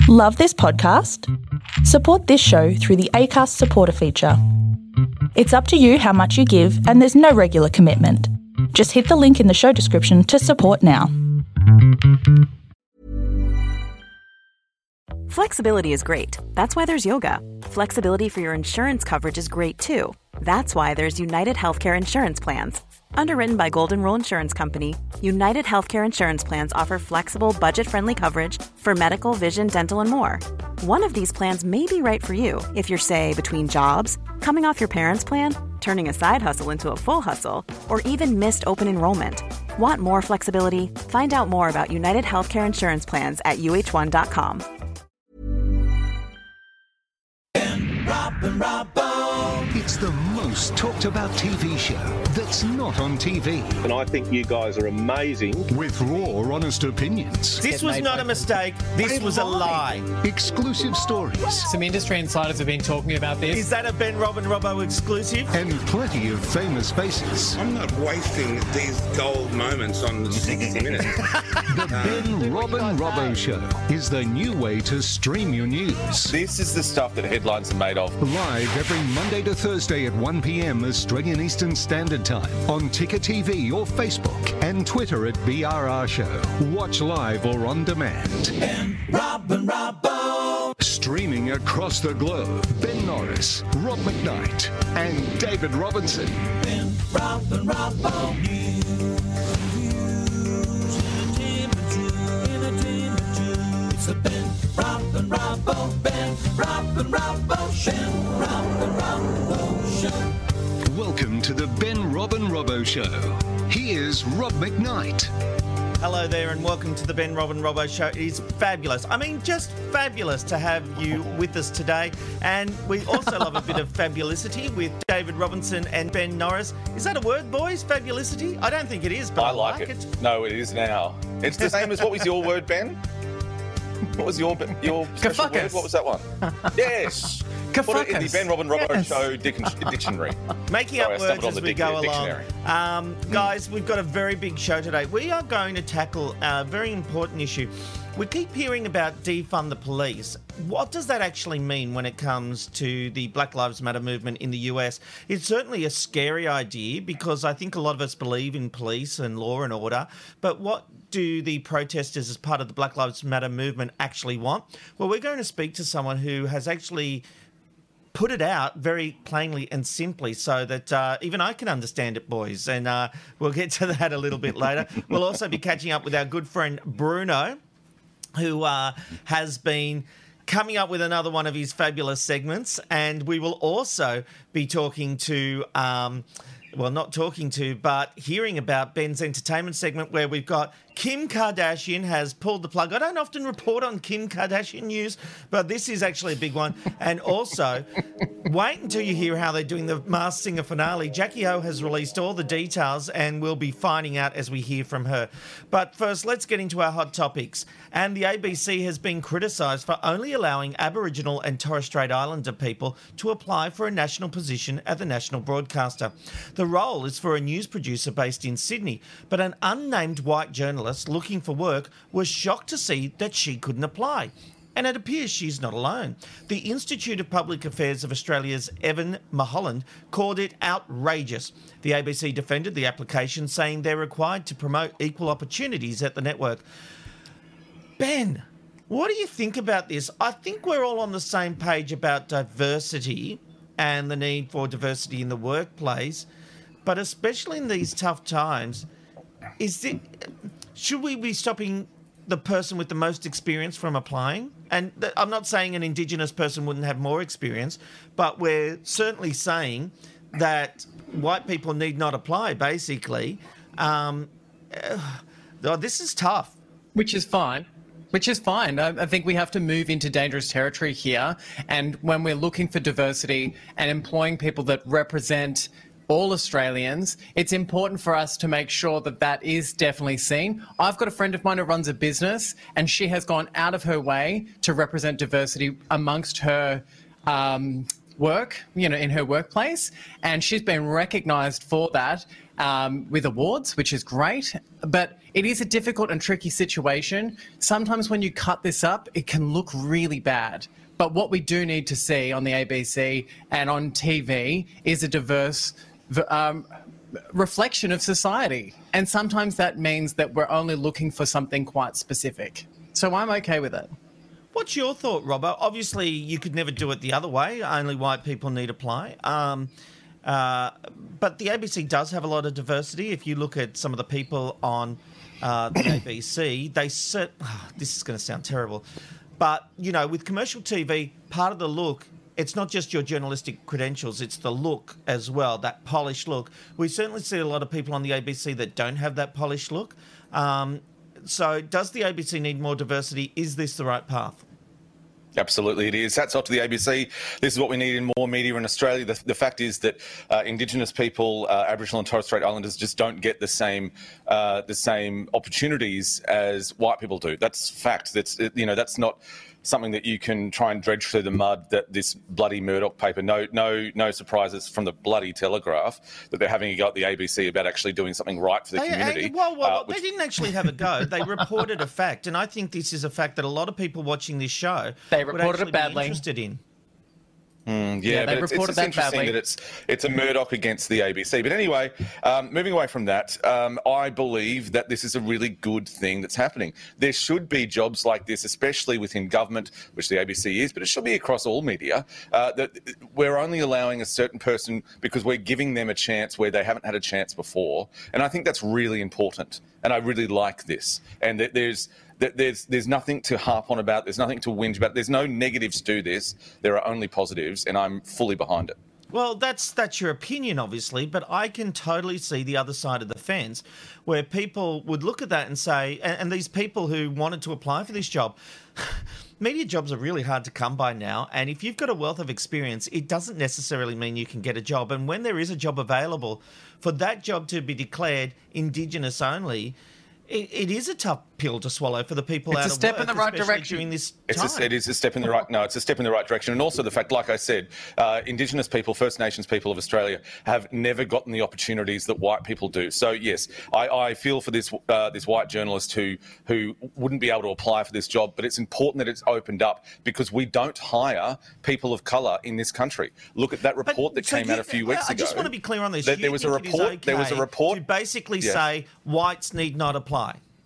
Love this podcast? Support this show through the Acast supporter feature. It's up to you how much you give, and there's no regular commitment. Just hit the link in the show description to support now. Flexibility is great. That's why there's yoga. Flexibility for your insurance coverage is great too. That's why there's United Healthcare Insurance Plans. Underwritten by Golden Rule Insurance Company, United Healthcare Insurance Plans offer flexible, budget-friendly coverage for medical, vision, dental, and more. One of these plans may be right for you if you're, say, between jobs, coming off your parents' plan, turning a side hustle into a full hustle, or even missed open enrollment. Want more flexibility? Find out more about United Healthcare Insurance Plans at uh1.com. It's the most talked about TV show that's not on TV. And I think you guys are amazing. With raw, honest opinions. This was not a mistake. This was a lie. Exclusive stories. Some industry insiders have been talking about this. Is that a Ben Robin Robbo exclusive? And plenty of famous faces. I'm not wasting these gold moments on 60 minutes. The Ben Robin Robbo Show is the new way to stream your news. This is the stuff that headlines are made of. Live every Monday to Thursday at 1 p.m. Australian Eastern Standard Time on Ticker TV or Facebook and Twitter at BRR Show. Watch live or on demand. Ben Robin Robbo. Streaming across the globe, Ben Norris, Rob McKnight and David Robinson. Ben Robin Robbo. News, entertainment. It's the Ben Robin Robbo. Ben Robin Robbo Show. Ben Robin Robbo Show. Welcome to the Ben Robin Robbo Show. Here's Rob McKnight. Hello there and welcome to the Ben Robin Robbo Show. It is fabulous. I mean, just fabulous to have you with us today. And we also love a bit of fabulicity with David Robinson and Ben Norris. Is that a word, boys? Fabulicity? I don't think it is, but I like it. No, it is now. It's the same as what was your word, Ben? What was your special word? What was that one? Yes. Put it in the Ben Robin Robbo Show dictionary. Making up words as we go along. Guys, we've got a very big show today. We are going to tackle a very important issue. We keep hearing about defund the police. What does that actually mean when it comes to the Black Lives Matter movement in the US? It's certainly a scary idea because I think a lot of us believe in police and law and order. But what do the protesters as part of the Black Lives Matter movement actually want? Well, we're going to speak to someone who has actually put it out very plainly and simply so that even I can understand it, boys. And we'll get to that a little bit later. We'll also be catching up with our good friend Bruno, who has been coming up with another one of his fabulous segments. And we will also be talking to, but hearing about Ben's entertainment segment where we've got Kim Kardashian has pulled the plug. I don't often report on Kim Kardashian news, but this is actually a big one. And also, wait until you hear how they're doing the Masked Singer finale. Jackie O has released all the details and we'll be finding out as we hear from her. But first, let's get into our hot topics. And the ABC has been criticised for only allowing Aboriginal and Torres Strait Islander people to apply for a national position at the national broadcaster. The role is for a news producer based in Sydney, but an unnamed white journalist looking for work was shocked to see that she couldn't apply. And it appears she's not alone. The Institute of Public Affairs of Australia's Evan Mulholland called it outrageous. The ABC defended the application, saying they're required to promote equal opportunities at the network. Ben, what do you think about this? I think we're all on the same page about diversity and the need for diversity in the workplace, but especially in these tough times, should we be stopping the person with the most experience from applying? And I'm not saying an Indigenous person wouldn't have more experience, but we're certainly saying that white people need not apply, basically. This is tough. Which is fine. I think we have to move into dangerous territory here. And when we're looking for diversity and employing people that represent all Australians, it's important for us to make sure that that is definitely seen. I've got a friend of mine who runs a business and she has gone out of her way to represent diversity amongst her work, in her workplace. And she's been recognised for that. with awards, which is great, but it is a difficult and tricky situation. Sometimes when you cut this up, it can look really bad. But what we do need to see on the ABC and on TV is a diverse reflection of society. And sometimes that means that we're only looking for something quite specific. So I'm okay with it. What's your thought, Robbo? Obviously, you could never do it the other way. Only white people need apply. But the ABC does have a lot of diversity. If you look at some of the people on the ABC, this is going to sound terrible. But, you know, with commercial TV, part of the look, it's not just your journalistic credentials, it's the look as well, that polished look. We certainly see a lot of people on the ABC that don't have that polished look. So does the ABC need more diversity? Is this the right path? Absolutely, it is. Hats off to the ABC. This is what we need in more media in Australia. The fact is that Indigenous people, Aboriginal and Torres Strait Islanders, just don't get the same opportunities as white people do. That's fact. That's not something that you can try and dredge through the mud. That this bloody Murdoch paper, no surprises from the bloody Telegraph that they're having a go at the ABC about actually doing something right for the community. They didn't actually have a go. They reported a fact, and I think this is a fact that a lot of people watching this show would actually be interested in. But it's interesting that it's a Murdoch against the ABC. But anyway, moving away from that, I believe that this is a really good thing that's happening. There should be jobs like this, especially within government, which the ABC is, but it should be across all media, that we're only allowing a certain person because we're giving them a chance where they haven't had a chance before. And I think that's really important. And I really like this. And that there's nothing to harp on about. There's nothing to whinge about. There's no negatives to this. There are only positives, and I'm fully behind it. Well, that's your opinion, obviously, but I can totally see the other side of the fence where people would look at that and say, and these people who wanted to apply for this job, media jobs are really hard to come by now, and if you've got a wealth of experience, it doesn't necessarily mean you can get a job. And when there is a job available, for that job to be declared Indigenous only, it is a tough pill to swallow for the people out of work. It's a step in the right direction. During this time. It is a step in the right. No, it's a step in the right direction, and also the fact, like I said, Indigenous people, First Nations people of Australia, have never gotten the opportunities that white people do. So yes, I feel for this white journalist who wouldn't be able to apply for this job, but it's important that it's opened up because we don't hire people of colour in this country. Look at that report that came out a few weeks ago. I just want to be clear on this. There was a report. There was a report to basically say whites need not apply.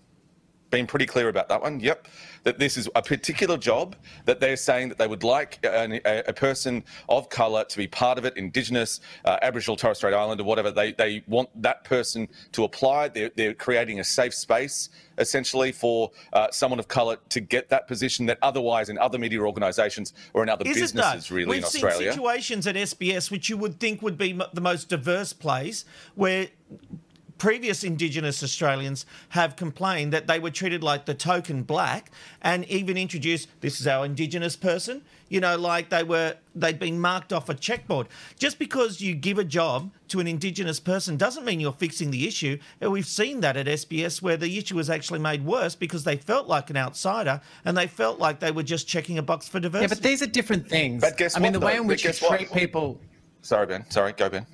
Been pretty clear about that one, yep. That this is a particular job that they're saying that they would like a person of colour to be part of it, Indigenous, Aboriginal, Torres Strait Islander, whatever. They want that person to apply. They're creating a safe space, essentially, for someone of colour to get that position that otherwise in other media organisations or in other businesses really in Australia. We've seen situations at SBS which you would think would be the most diverse place where previous Indigenous Australians have complained that they were treated like the token black and even introduced, this is our Indigenous person, like they'd been marked off a checkboard. Just because you give a job to an Indigenous person doesn't mean you're fixing the issue. And we've seen that at SBS where the issue was actually made worse because they felt like an outsider and they felt like they were just checking a box for diversity. Yeah, but these are different things. But guess what, the way in which you treat people... Sorry, Ben. Sorry, go, Ben.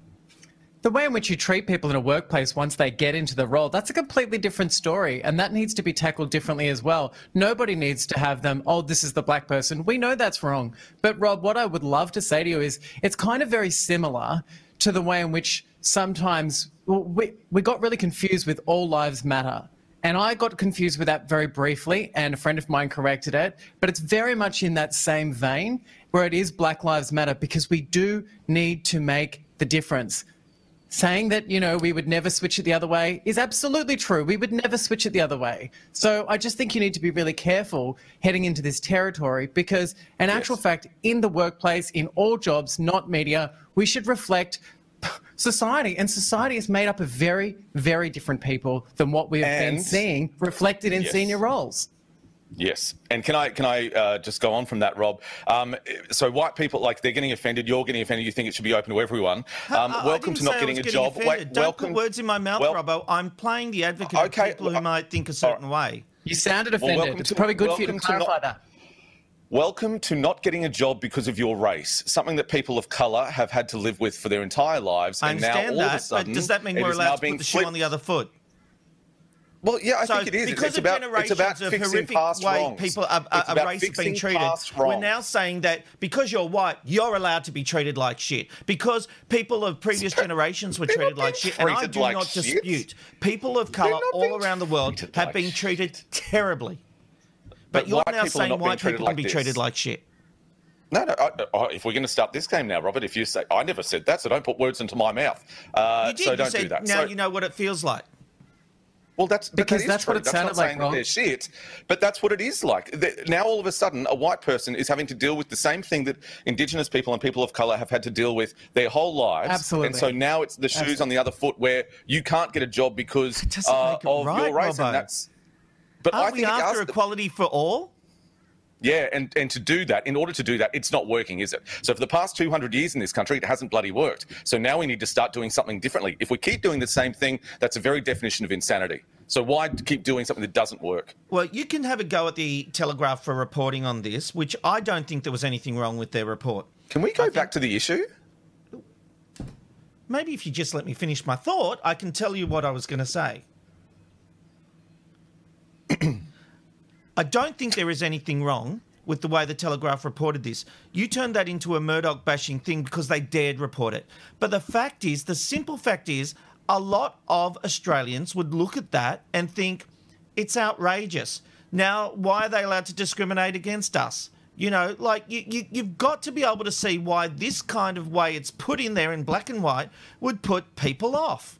The way in which you treat people in a workplace once they get into the role, that's a completely different story, and that needs to be tackled differently as well. Nobody needs to have them, this is the black person. We know that's wrong. But, Rob, what I would love to say to you is it's kind of very similar to the way in which sometimes we got really confused with All Lives Matter. And I got confused with that very briefly, and a friend of mine corrected it. But it's very much in that same vein where it is Black Lives Matter because we do need to make the difference. Saying that, we would never switch it the other way is absolutely true. We would never switch it the other way. So I just think you need to be really careful heading into this territory because, in actual fact, in the workplace, in all jobs, not media, we should reflect society. And society is made up of very, very different people than what we have been seeing reflected in senior roles. Yes. And can I just go on from that, Rob? So white people, they're getting offended. You're getting offended. You think it should be open to everyone. Welcome to not getting a job. Don't put words in my mouth, Robbo. I'm playing the advocate of people who might think a certain way. You sounded offended. It's probably good for you to clarify that. Welcome to not getting a job because of your race, something that people of colour have had to live with for their entire lives. I and now understand all that, of a sudden, but does that mean we're allowed to put the shoe on the other foot? Well, yeah, I So think it is. because It's of about generations of fixing horrific past way wrongs. people, It's a about race have been fixing treated, past we're wrongs. now saying that because you're white, you're allowed to be treated like shit. Because people of previous generations were treated like shit, and I treated do like not shit. dispute. People of colour not all being around the world treated have like been treated terribly. But But you're white now people are saying not being white treated people like can be this. treated like shit. No, if we're going to start this game now, Robert, if you say, I never said that, so don't put words into my mouth. You did. So You don't said, do that. now So- you know what it feels like. Well, that's what it sounded like, saying Rob. that they're shit, but that's what it is like. Now, all of a sudden, a white person is having to deal with the same thing that Indigenous people and people of colour have had to deal with their whole lives. Absolutely. And so now it's the shoes on the other foot where you can't get a job because doesn't make it of right, your race. Robbo. And that's. But I Aren't we think after us- equality for all? Yeah, and to do that, in order to do that, it's not working, is it? So for the past 200 years in this country, it hasn't bloody worked. So now we need to start doing something differently. If we keep doing the same thing, that's a very definition of insanity. So why keep doing something that doesn't work? Well, you can have a go at the Telegraph for reporting on this, which I don't think there was anything wrong with their report. Can we go back to the issue? Maybe if you just let me finish my thought, I can tell you what I was going to say. I don't think there is anything wrong with the way the Telegraph reported this. You turned that into a Murdoch bashing thing because they dared report it. But the fact is, the simple fact is, a lot of Australians would look at that and think it's outrageous. Now, why are they allowed to discriminate against us? You know, like you've got to be able to see why this kind of way it's put in there in black and white would put people off.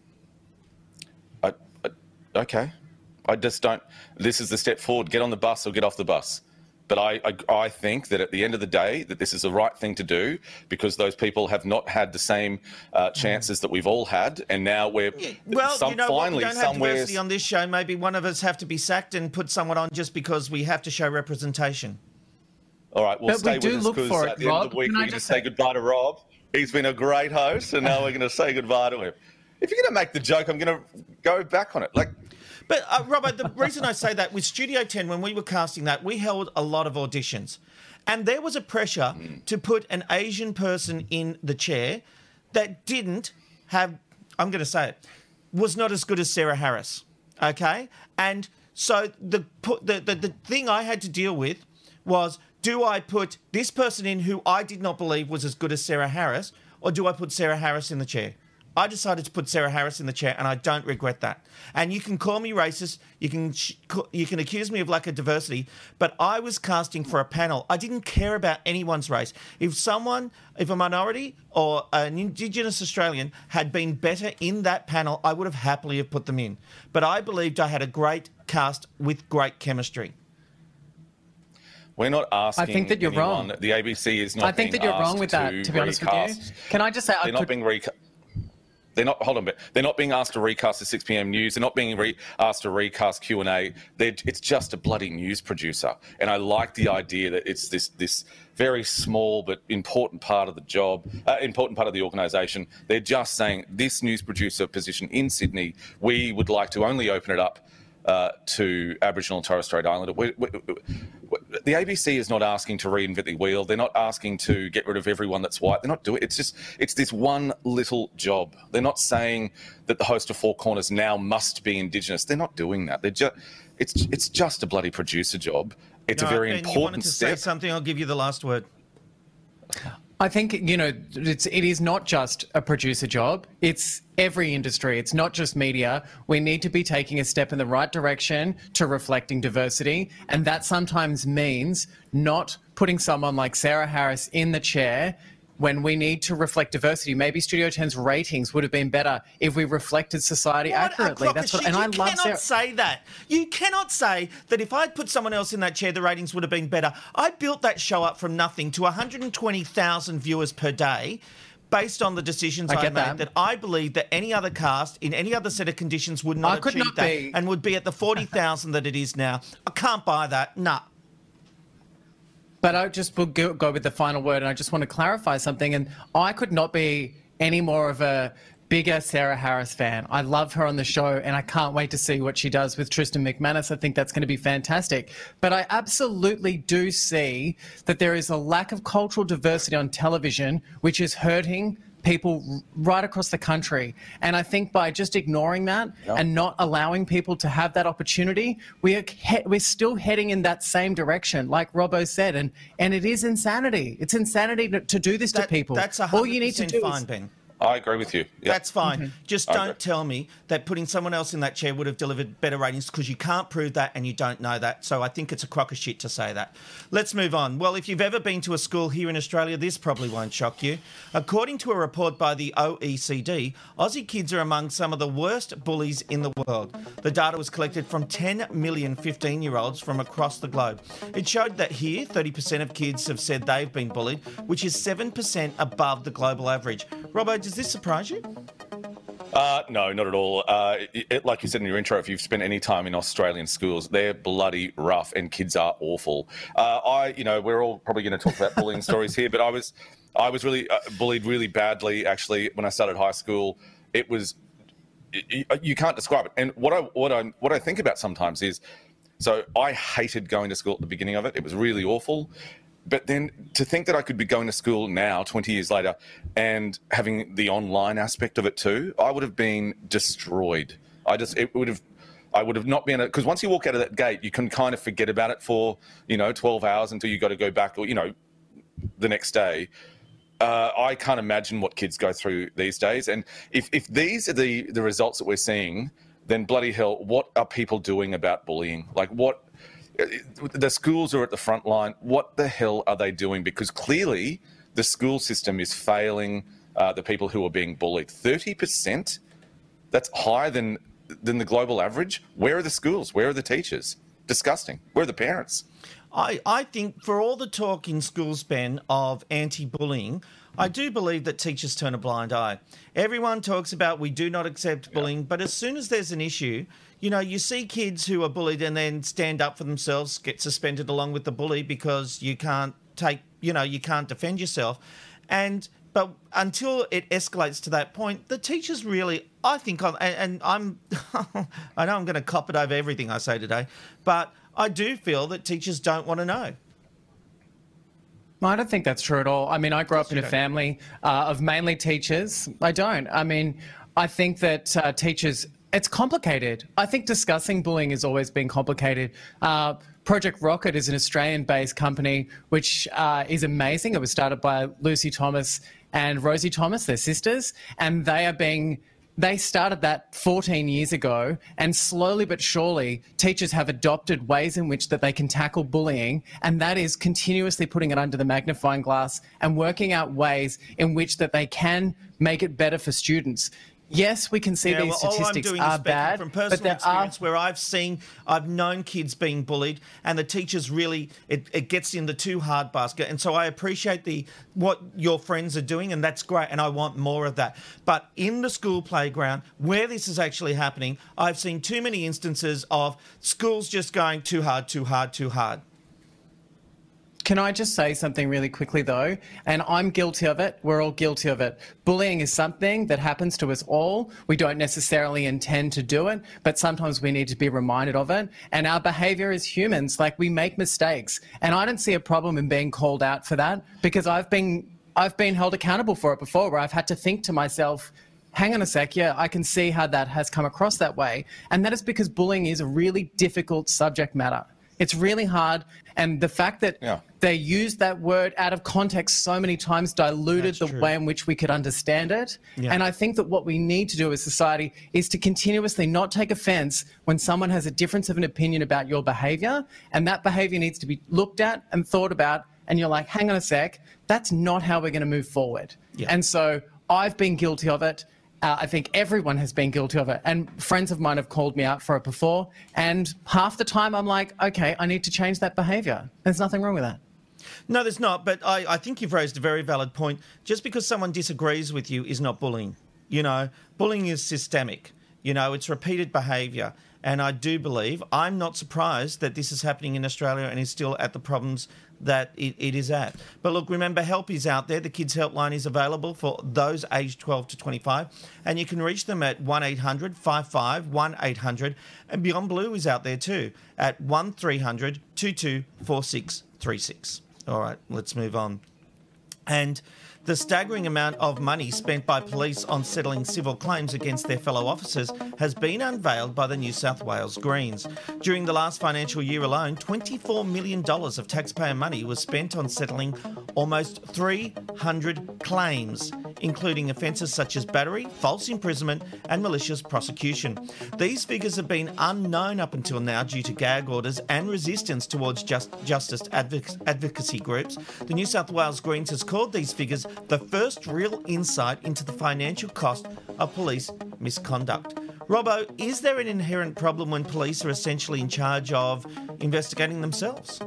Okay. I just don't. This is the step forward. Get on the bus or get off the bus. But I think that at the end of the day, that this is the right thing to do because those people have not had the same chances that we've all had, and now we're Well, you know what? We don't have somewhere. diversity on this show. Maybe one of us have to be sacked and put someone on just because we have to show representation. All right, we'll But we stay do with us look because for at it, the end of Rob. the week Can we're I going to just say say- goodbye to Rob. He's been a great host, and now we're going to say goodbye to him. If you're going to make the joke, I'm going to go back on it. But, Robert, the reason I say that, with Studio 10, when we were casting that, we held a lot of auditions. And there was a pressure to put an Asian person in the chair that didn't have, I'm going to say it, was not as good as Sarah Harris, okay? And so the thing I had to deal with was, do I put this person in who I did not believe was as good as Sarah Harris, or do I put Sarah Harris in the chair? I decided to put Sarah Harris in the chair, and I don't regret that. And you can call me racist, you can accuse me of lack of diversity, but I was casting for a panel. I didn't care about anyone's race. If a minority or an Indigenous Australian had been better in that panel, I would have happily have put them in. But I believed I had a great cast with great chemistry. We're not asking. I think that you're anyone, wrong. The ABC is not. I think that you're wrong with that, to be honest with you. Can I just say, They're not being recast. They're not. Hold on a bit. They're not being asked to recast the 6 p.m. news. They're not being asked to recast Q&A. It's just a bloody news producer. And I like the idea that it's this very small but important part of the job, important part of the organisation. They're just saying this news producer position in Sydney, we would like to only open it up to Aboriginal and Torres Strait Islander. The ABC is not asking to reinvent the wheel. They're not asking to get rid of everyone that's white. They're not doing it. It's this one little job. They're not saying that the host of Four Corners now must be Indigenous. They're not doing that. It's just a bloody producer job. It's a very important you wanted to step. say something, I'll give you the last word. I think, it is not just a producer job. It's every industry. It's not just media. We need to be taking a step in the right direction to reflecting diversity. And that sometimes means not putting someone like Sarah Harris in the chair when we need to reflect diversity. Maybe Studio 10's ratings would have been better if we reflected society accurately. That's what, and I love Sarah. You cannot say that. You cannot say that if I'd put someone else in that chair, the ratings would have been better. I built that show up from nothing to 120,000 viewers per day based on the decisions I made that I believe that any other cast in any other set of conditions would not achieve that and would be at the 40,000 that it is now. I can't buy that. Nah. But I just will go with the final word, and I just want to clarify something. And I could not be any more of a bigger Sarah Harris fan. I love her on the show, and I can't wait to see what she does with Tristan McManus. I think that's going to be fantastic. But I absolutely do see that there is a lack of cultural diversity on television, which is hurting people right across the country. And I think by just ignoring that and not allowing people to have that opportunity, we're still heading in that same direction, like Robbo said. And it is insanity. It's insanity to do this to people. That's 100% all you need to do fine, is, Ben. I agree with you. Yep. That's fine. Mm-hmm. Just don't tell me that putting someone else in that chair would have delivered better ratings, because you can't prove that and you don't know that. So I think it's a crock of shit to say that. Let's move on. Well, if you've ever been to a school here in Australia, this probably won't shock you. According to a report by the OECD, Aussie kids are among some of the worst bullies in the world. The data was collected from 10 million 15-year-olds from across the globe. It showed that here, 30% of kids have said they've been bullied, which is 7% above the global average. Robbo, does this surprise you? No, not at all. Like you said in your intro, if you've spent any time in Australian schools, they're bloody rough and kids are awful. We're all probably going to talk about bullying stories here, but I was really bullied really badly, actually, when I started high school. It was, you can't describe it. And what I think about sometimes is, so I hated going to school at the beginning of it. It was really awful. But then to think that I could be going to school now, 20 years later, and having the online aspect of it too, I would have been destroyed. I would have not been, because once you walk out of that gate, you can kind of forget about it for, 12 hours until you got to go back, or, the next day. I can't imagine what kids go through these days. And if these are the results that we're seeing, then bloody hell, what are people doing about bullying? Like, what? The schools are at the front line. What the hell are they doing? Because clearly the school system is failing the people who are being bullied. 30%? That's higher than the global average. Where are the schools? Where are the teachers? Disgusting. Where are the parents? I think for all the talk in schools, Ben, of anti-bullying, I do believe that teachers turn a blind eye. Everyone talks about we do not accept bullying, but as soon as there's an issue, you see kids who are bullied and then stand up for themselves, get suspended along with the bully because you can't you can't defend yourself. But until it escalates to that point, the teachers really, I think, and I'm, I know I'm going to cop it over everything I say today, but I do feel that teachers don't want to know. I don't think that's true at all. I mean, I grew up in a family of mainly teachers. I don't. I mean, I think that teachers, it's complicated. I think discussing bullying has always been complicated. Project Rocket is an Australian-based company which is amazing. It was started by Lucy Thomas and Rosie Thomas, their sisters, and they started that 14 years ago, and slowly but surely teachers have adopted ways in which that they can tackle bullying, and that is continuously putting it under the magnifying glass and working out ways in which that they can make it better for students. Yes, we can see these statistics are bad, from personal experience where I've known kids being bullied, and the teachers really, it gets in the too hard basket. And so I appreciate what your friends are doing, and that's great, and I want more of that. But in the school playground, where this is actually happening, I've seen too many instances of schools just going too hard, too hard, too hard. Can I just say something really quickly, though? And I'm guilty of it. We're all guilty of it. Bullying is something that happens to us all. We don't necessarily intend to do it, but sometimes we need to be reminded of it. And our behaviour as humans, like, we make mistakes. And I don't see a problem in being called out for that, because I've been held accountable for it before, where I've had to think to myself, hang on a sec, yeah, I can see how that has come across that way. And that is because bullying is a really difficult subject matter. It's really hard, and the fact that they used that word out of context so many times diluted the way in which we could understand it. Yeah. And I think that what we need to do as society is to continuously not take offence when someone has a difference of an opinion about your behaviour, and that behaviour needs to be looked at and thought about, and you're like, hang on a sec, that's not how we're going to move forward. Yeah. And so I've been guilty of it. I think everyone has been guilty of it, and friends of mine have called me out for it before, and half the time I'm like, okay, I need to change that behaviour. There's nothing wrong with that. No, there's not, but I think you've raised a very valid point. Just because someone disagrees with you is not bullying. Bullying is systemic. It's repeated behaviour. And I do believe, I'm not surprised that this is happening in Australia and is still at the problems that it is at. But look, remember, help is out there. The Kids Helpline is available for those aged 12 to 25, and you can reach them at 1800 55 1800, and Beyond Blue is out there too at 1300 224636. All right, let's move on. And the staggering amount of money spent by police on settling civil claims against their fellow officers has been unveiled by the New South Wales Greens. During the last financial year alone, $24 million of taxpayer money was spent on settling almost 300 claims, including offences such as battery, false imprisonment and malicious prosecution. These figures have been unknown up until now due to gag orders and resistance towards justice advocacy groups. The New South Wales Greens has called these figures the first real insight into the financial cost of police misconduct. Robbo, is there an inherent problem when police are essentially in charge of investigating themselves?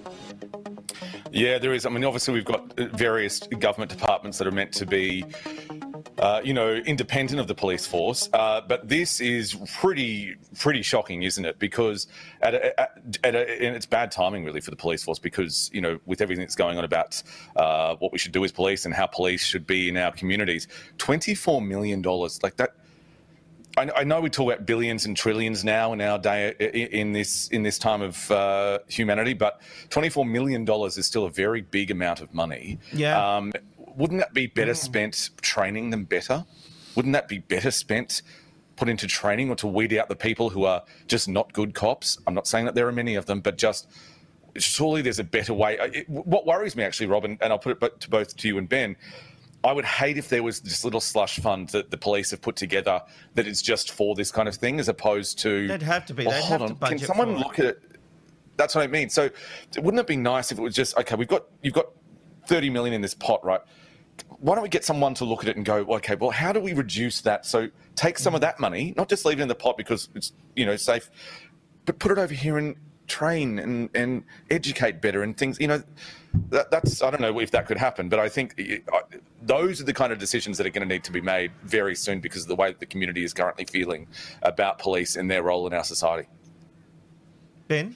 Yeah, there is. I mean, obviously we've got various government departments that are meant to be, independent of the police force. But this is pretty shocking, isn't it? Because and it's bad timing really for the police force because, with everything that's going on about what we should do as police and how police should be in our communities, $24 million, like that. I know we talk about billions and trillions now in our day in this time of humanity, but $24 million is still a very big amount of money. Yeah. Wouldn't that be better spent training them better? Wouldn't that be better spent put into training or to weed out the people who are just not good cops? I'm not saying that there are many of them, but just surely there's a better way. What worries me actually, Rob, and I'll put it to both you and Ben, I would hate if there was this little slush fund that the police have put together that is just for this kind of thing, as opposed to. They'd have to be. Well, They'd hold have on. to budget. Can someone look at it? That's what I mean. So, wouldn't it be nice if it was just okay? You've got 30 million in this pot, right? Why don't we get someone to look at it and go, okay, well, how do we reduce that? So take some of that money, not just leave it in the pot because it's safe, but put it over here and train and educate better and things. That's I don't know if that could happen, but I think those are the kind of decisions that are going to need to be made very soon because of the way that the community is currently feeling about police and their role in our society. Ben?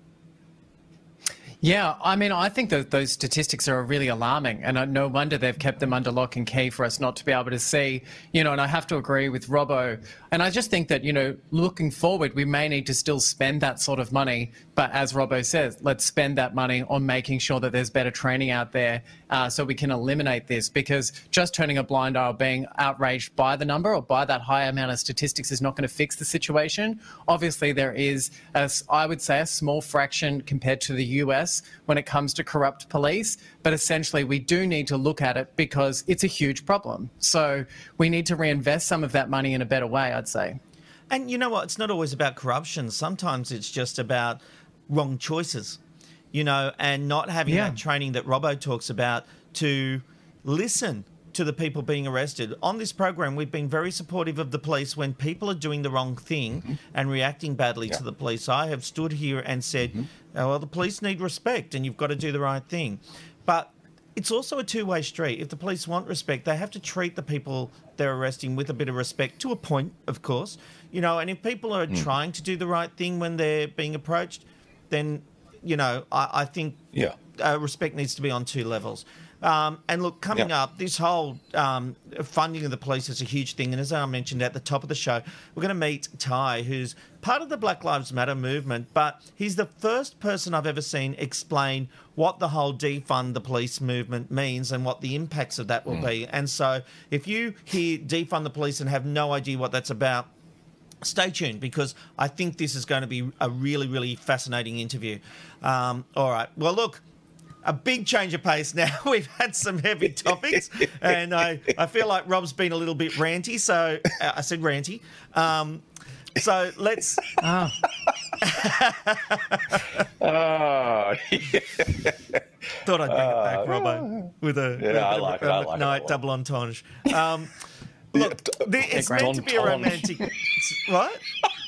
Yeah, I mean, I think that those statistics are really alarming, and no wonder they've kept them under lock and key for us not to be able to see, and I have to agree with Robbo. And I just think that, looking forward, we may need to still spend that sort of money, but as Robbo says, let's spend that money on making sure that there's better training out there so we can eliminate this, because just turning a blind eye or being outraged by the number or by that high amount of statistics is not going to fix the situation. Obviously, there is, I would say, a small fraction compared to the US when it comes to corrupt police, but essentially we do need to look at it because it's a huge problem. So we need to reinvest some of that money in a better way, I'd say. And you know what? It's not always about corruption. Sometimes it's just about wrong choices, and not having that training that Robbo talks about to listen to the people being arrested. On this program, we've been very supportive of the police when people are doing the wrong thing and reacting badly to the police. I have stood here and said, well, the police need respect and you've got to do the right thing. But it's also a two-way street. If the police want respect, they have to treat the people they're arresting with a bit of respect, to a point, of course. And if people are trying to do the right thing when they're being approached, then, I think respect needs to be on two levels. And look, coming up, this whole funding of the police is a huge thing. And as I mentioned at the top of the show, we're going to meet Ty, who's part of the Black Lives Matter movement, but he's the first person I've ever seen explain what the whole defund the police movement means and what the impacts of that will be. And so if you hear defund the police and have no idea what that's about, stay tuned, because I think this is going to be a really, really fascinating interview. All right. Well, look, a big change of pace now. We've had some heavy topics, and I feel like Rob's been a little bit ranty, so I said ranty. So let's... Thought I'd bring it back, Robbo, with a double entendre. Look, it's meant to be a romantic... What?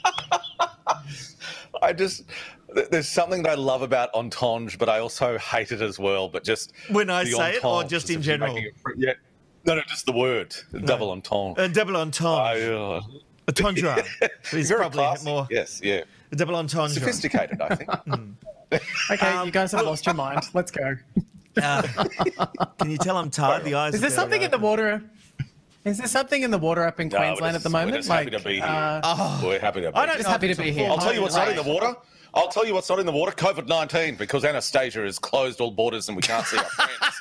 There's something that I love about entendre, but I also hate it as well. But just when I say it, or just in general? No, just the word, double entendre. Double entendre. Entendre is Very probably classy. more. Yes, yeah. A double entendre. Sophisticated, I think. Okay, you guys have lost your mind. Let's go. Can you tell I'm tired? The eyes. Is there something in the water? Is there something in the water up in Queensland at the moment? We're just happy to be here. We're happy to be I don't here. Just happy to be here. I'll tell you what's not in the water. I'll tell you what's not in the water. COVID-19, because Anastasia has closed all borders and we can't see our friends.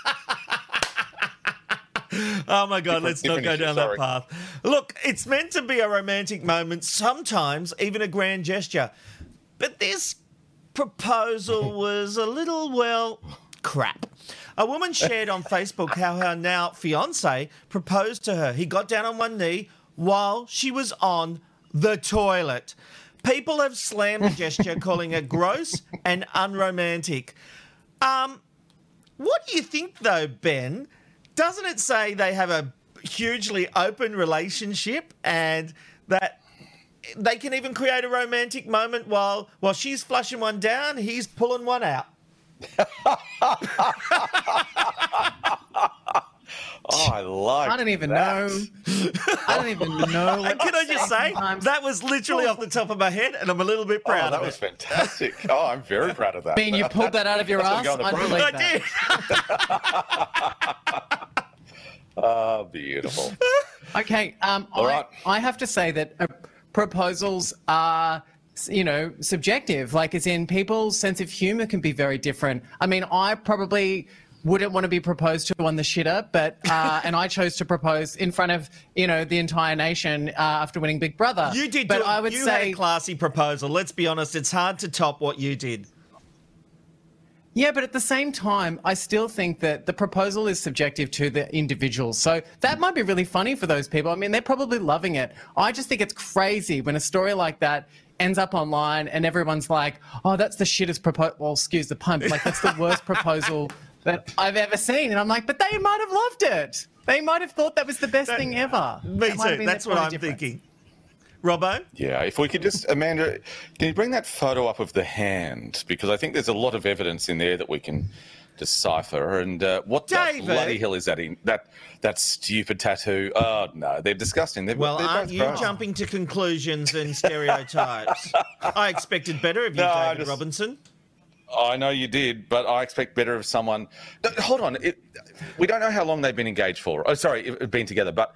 Oh my God, let's not go down that sorry. path. Look, it's meant to be a romantic moment, sometimes even a grand gesture. But this proposal was a little, well, crap. A woman shared on Facebook how her now fiancé proposed to her. He got down on one knee while she was on the toilet. People have slammed the gesture, calling it gross and unromantic. What do you think, though, Ben? Doesn't it say they have a hugely open relationship and that they can even create a romantic moment while she's flushing one down, he's pulling one out? Oh, I like I don't even that. know. I don't even know. And can I just say, that was literally off the top of my head, and I'm a little bit proud that of was it. fantastic. Oh, I'm very proud of that. I mean, you pulled that out of your ass. That's gonna I go on the believe I that. did. Oh, beautiful. Okay. All right. I have to say that proposals are, subjective. Like, as in, people's sense of humour can be very different. I mean, I probably wouldn't want to be proposed to on the shitter, but and I chose to propose in front of the entire nation after winning Big Brother. You did, but I would you say had a classy proposal. Let's be honest, it's hard to top what you did. Yeah, but at the same time, I still think that the proposal is subjective to the individual. So that might be really funny for those people. I mean, they're probably loving it. I just think it's crazy when a story like that ends up online and everyone's like, oh, that's the shittest proposal. Well, excuse the pun. Like, that's the worst proposal that I've ever seen. And I'm like, but they might have loved it. They might have thought that was the best thing ever. Me too. That's what I'm thinking. Robbo? Yeah, if we could just, Amanda, can you bring that photo up of the hand? Because I think there's a lot of evidence in there that we can decipher. And what the bloody hell is that stupid tattoo? Oh, no, they're disgusting. They're aren't both you gross. jumping to conclusions and stereotypes? I expected better of you, David Robinson. I know you did, but I expect better of someone. No, hold on. We don't know how long they've been engaged for. Oh, sorry, been together. But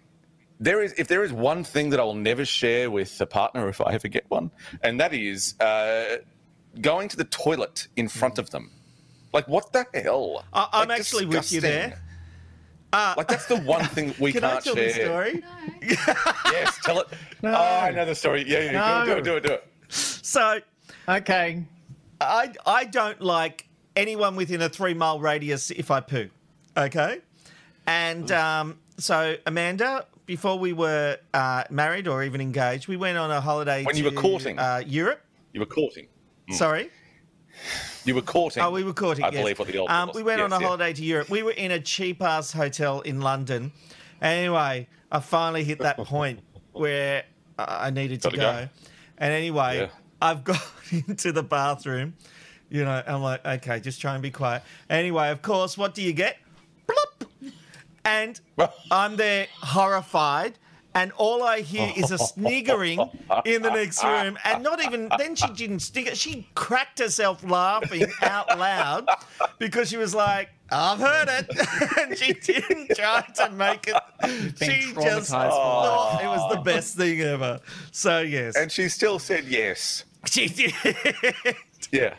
if there is one thing that I will never share with a partner if I ever get one, and that is going to the toilet in front of them. Like, what the hell? I'm actually with you there. Like, that's the one thing that we Can can't I tell share. the story? Yes, tell it. No. Oh, I know the story. Yeah, No. do it. So, Okay. I don't like anyone within a 3-mile radius if I poo, okay? And so, Amanda, before we were married or even engaged, we went on a holiday When you were courting. Europe. You were courting. Sorry? You were courting. Oh, we were courting, I yes. believe what the old was. We went on a Yes, yeah. holiday to Europe. We were in a cheap-ass hotel in London. Anyway, I finally hit that point where I needed to Gotta go. And anyway, Yeah. I've got into the bathroom. I'm like, okay, just try and be quiet. Anyway, of course, what do you get? Plop! And I'm there horrified. And all I hear is a sniggering in the next room. And not even, then she didn't snigger. She cracked herself laughing out loud because she was like, I've heard it. And she didn't try to make it. She just thought it was the best thing ever. So, yes. And she still said yes. She did. Yeah.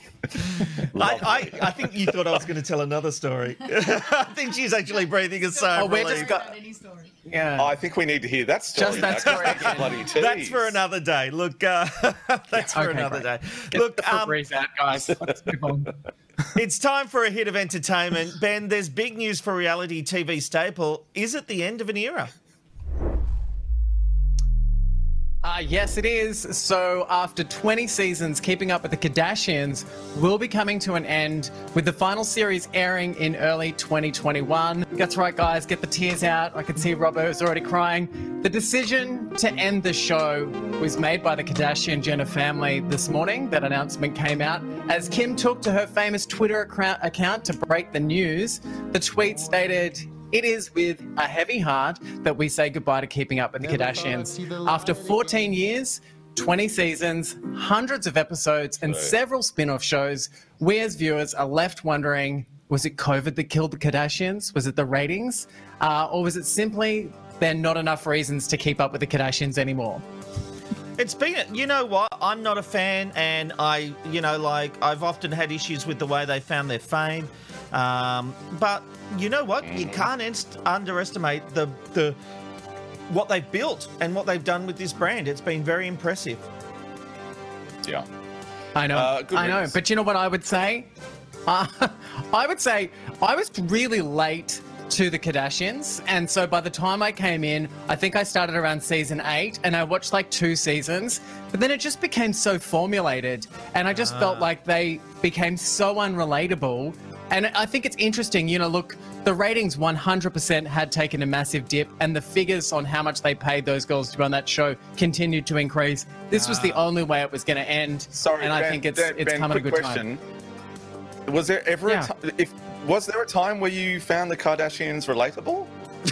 I think you thought I was going to tell another story. I think she's actually breathing a sigh of relief. Yeah. I think we need to hear that story. Just that story again. Bloody tease. That's for another day. Look, that's for another day. Look, Get the Febreze out, guys. Let's move on. it's time for a hit of entertainment. Ben, there's big news for reality TV staple. Is it the end of an era? Yes, it is. So after 20 seasons, Keeping Up with the Kardashians will be coming to an end with the final series airing in early 2021. That's right, guys. Get the tears out. I can see Robbo is already crying. The decision to end the show was made by the Kardashian-Jenner family this morning. That announcement came out as Kim took to her famous Twitter account to break the news. The tweet stated, it is with a heavy heart that we say goodbye to Keeping Up with the Kardashians. After 14 years, 20 seasons, hundreds of episodes, and several spin-off shows, we as viewers are left wondering, was it COVID that killed the Kardashians? Was it the ratings? Or was it simply there are not enough reasons to keep up with the Kardashians anymore? It's been, you know what, I'm not a fan, and I've often had issues with the way they found their fame. But you know what? You can't underestimate the what they've built and what they've done with this brand. It's been very impressive. Yeah. I know. But you know what I would say? I would say I was really late to the Kardashians, and so by the time I came in, I think I started around season 8, and I watched like 2 seasons, but then it just became so formulated, and I just felt like they became so unrelatable. And I think it's interesting, look, the ratings 100% had taken a massive dip, and the figures on how much they paid those girls to be on that show continued to increase. This was the only way it was going to end. Sorry, and Ben, I think it's come at a good question. time. Was there ever was there a time where you found the Kardashians relatable?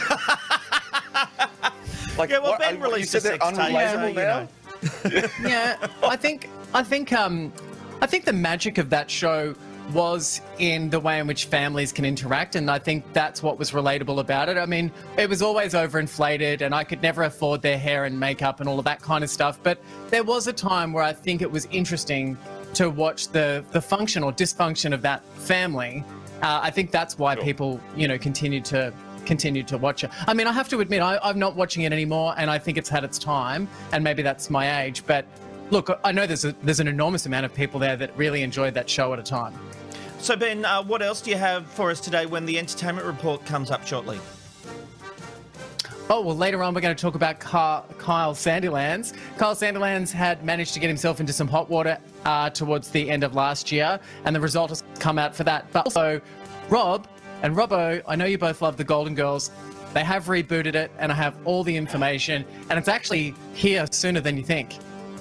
Ben released a sex tape. Unrelatable now? Yeah, I think the magic of that show was in the way in which families can interact, and I think that's what was relatable about it. I mean, it was always overinflated, and I could never afford their hair and makeup and all of that kind of stuff, but there was a time where I think it was interesting to watch the function or dysfunction of that family. I think that's why people, continue to watch it. I mean, I have to admit, I'm not watching it anymore, and I think it's had its time, and maybe that's my age, but look, I know there's an enormous amount of people there that really enjoyed that show at a time. So, Ben, what else do you have for us today when the entertainment report comes up shortly? Oh, well, later on we're going to talk about Kyle Sandilands. Kyle Sandilands had managed to get himself into some hot water towards the end of last year, and the result has come out for that. But also, Rob and Robbo, I know you both love the Golden Girls. They have rebooted it, and I have all the information, and it's actually here sooner than you think.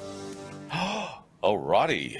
Alrighty.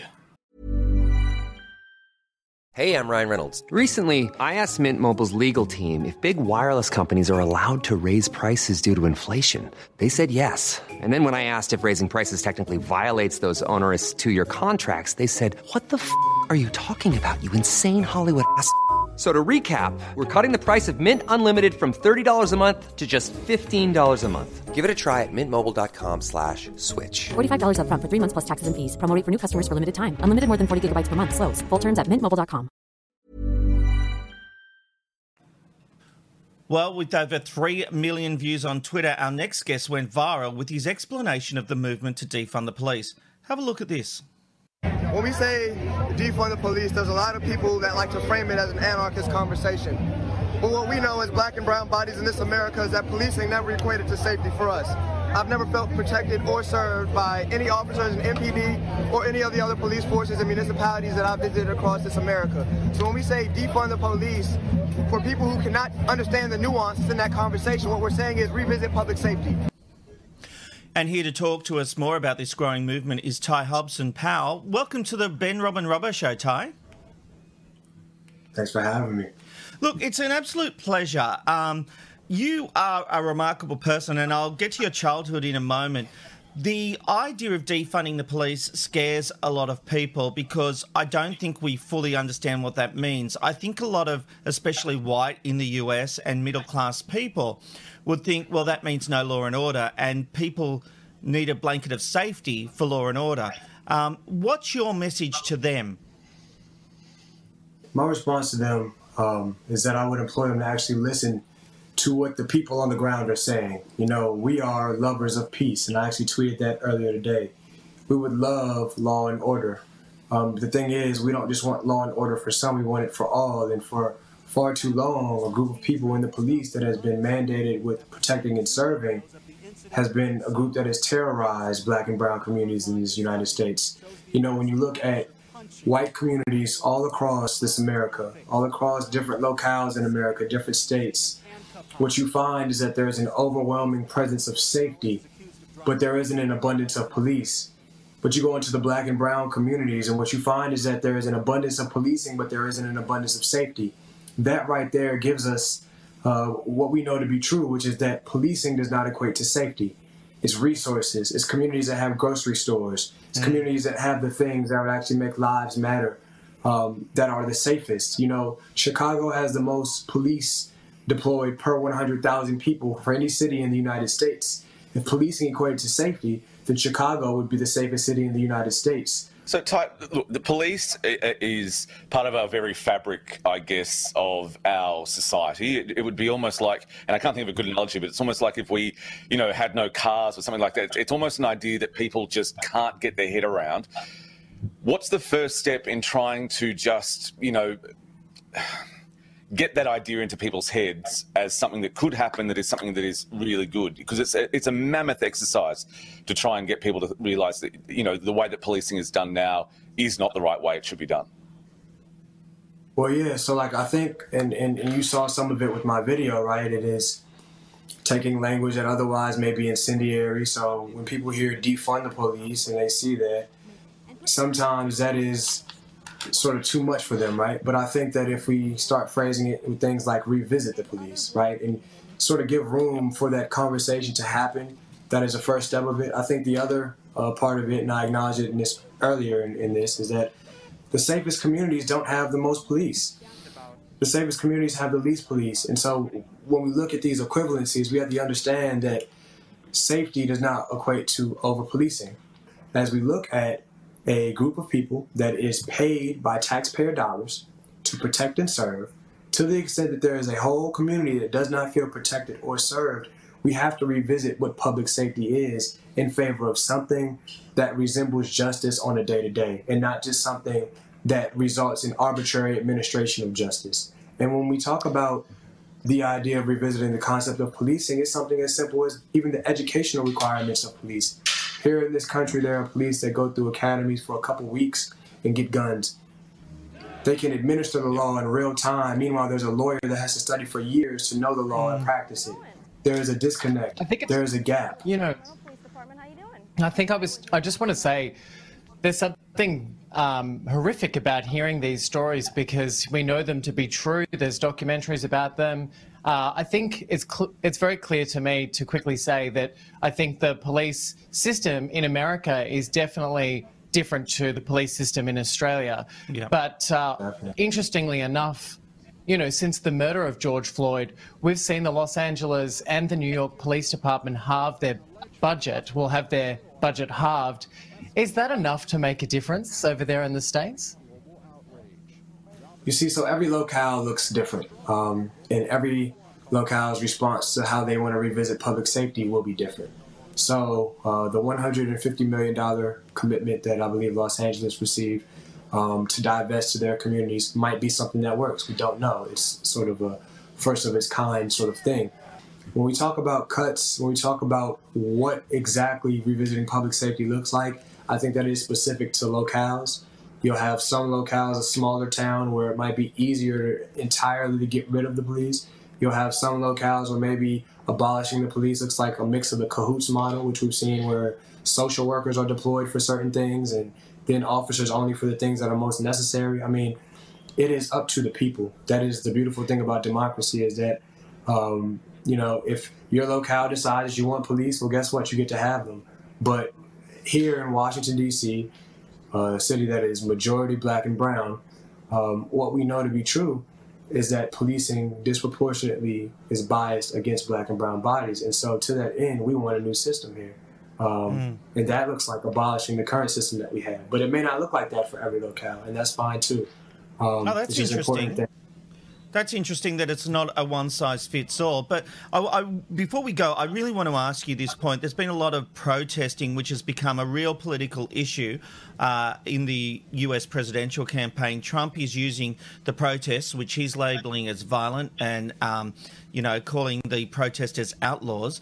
Hey, I'm Ryan Reynolds. Recently, I asked Mint Mobile's legal team if big wireless companies are allowed to raise prices due to inflation. They said yes. And then when I asked if raising prices technically violates those onerous 2-year contracts, they said, "What the f*** are you talking about, you insane Hollywood ass?" So to recap, we're cutting the price of Mint Unlimited from $30 a month to just $15 a month. Give it a try at mintmobile.com/switch. $45 up front for 3 months plus taxes and fees. Promo rate for new customers for limited time. Unlimited more than 40 gigabytes per month. Slows full terms at mintmobile.com. Well, with over 3 million views on Twitter, our next guest went viral with his explanation of the movement to defund the police. Have a look at this. When we say defund the police, there's a lot of people that like to frame it as an anarchist conversation. But what we know as black and brown bodies in this America is that policing never equated to safety for us. I've never felt protected or served by any officers in MPD or any of the other police forces and municipalities that I've visited across this America. So when we say defund the police, for people who cannot understand the nuances in that conversation, what we're saying is revisit public safety. And here to talk to us more about this growing movement is Ty Hobson-Powell. Welcome to the Ben, Rob and Robbo Show, Ty. Thanks for having me. Look, it's an absolute pleasure. You are a remarkable person, and I'll get to your childhood in a moment. The idea of defunding the police scares a lot of people because I don't think we fully understand what that means. I think a lot of, especially white in the US and middle-class people, would think, well, that means no law and order, and people need a blanket of safety for law and order. What's your message to them? My response to them is that I would implore them to actually listen to what the people on the ground are saying. You know, we are lovers of peace, and I actually tweeted that earlier today. We would love law and order. The thing is, we don't just want law and order for some, we want it for all, and for far too long, a group of people in the police that has been mandated with protecting and serving has been a group that has terrorized black and brown communities in these United States. You know, when you look at white communities all across this America, all across different locales in America, different states, what you find is that there's an overwhelming presence of safety, but there isn't an abundance of police. But you go into the black and brown communities, and what you find is that there is an abundance of policing, but there isn't an abundance of safety. That right there gives us what we know to be true, which is that policing does not equate to safety. It's resources. It's communities that have grocery stores. It's communities that have the things that would actually make lives matter, that are the safest. You know, Chicago has the most police deployed per 100,000 people for any city in the United States. If policing equated to safety, then Chicago would be the safest city in the United States. So, look, the police is part of our very fabric, I guess, of our society. It would be almost like, and I can't think of a good analogy, but it's almost like if we, you know, had no cars or something like that. It's almost an idea that people just can't get their head around. What's the first step in trying to just, you know, get that idea into people's heads as something that could happen, that is something that is really good? Because it's a mammoth exercise to try and get people to realise that, you know, the way that policing is done now is not the right way it should be done. Well, yeah, so like I think, and you saw some of it with my video, right? It is taking language that otherwise may be incendiary. So when people hear defund the police and they see that, sometimes that is sort of too much for them, right? But I think that if we start phrasing it with things like revisit the police, right, and sort of give room for that conversation to happen, that is the first step of it. I think the other part of it, and I acknowledged it in this earlier in this, is that the safest communities don't have the most police. The safest communities have the least police. And so when we look at these equivalencies, we have to understand that safety does not equate to over-policing. As we look at a group of people that is paid by taxpayer dollars to protect and serve, to the extent that there is a whole community that does not feel protected or served, we have to revisit what public safety is in favor of something that resembles justice on a day-to-day and not just something that results in arbitrary administration of justice. And when we talk about the idea of revisiting the concept of policing, it's something as simple as even the educational requirements of police. Here in this country, there are police that go through academies for a couple weeks and get guns. They can administer the law in real time. Meanwhile, there's a lawyer that has to study for years to know the law and practice it. There is a disconnect. There is a gap. You know, I just want to say there's something horrific about hearing these stories because we know them to be true. There's documentaries about them. I think it's very clear to me to quickly say that I think the police system in America is definitely different to the police system in Australia. Yeah. But interestingly enough, you know, since the murder of George Floyd, we've seen the Los Angeles and the New York Police Department halve their budget, will have their budget halved. Is that enough to make a difference over there in the States? You see, so every locale looks different, and every locale's response to how they want to revisit public safety will be different. So the $150 million commitment that I believe Los Angeles received to divest to their communities might be something that works. We don't know. It's sort of a first of its kind sort of thing. When we talk about cuts, when we talk about what exactly revisiting public safety looks like, I think that is specific to locales. You'll have some locales, a smaller town, where it might be easier to entirely get rid of the police. You'll have some locales where maybe abolishing the police looks like a mix of the cahoots model, which we've seen where social workers are deployed for certain things and then officers only for the things that are most necessary. I mean, it is up to the people. That is the beautiful thing about democracy, is that, you know, if your locale decides you want police, well, guess what? You get to have them. But here in Washington, D.C., a city that is majority black and brown, what we know to be true is that policing disproportionately is biased against black and brown bodies. And so to that end, we want a new system here. And that looks like abolishing the current system that we have. But it may not look like that for every locale, and that's fine too. That's interesting. That's interesting that it's not a one-size-fits-all. But before we go, I really want to ask you this point. There's been a lot of protesting, which has become a real political issue in the US presidential campaign. Trump is using the protests, which he's labelling as violent and, you know, calling the protesters outlaws.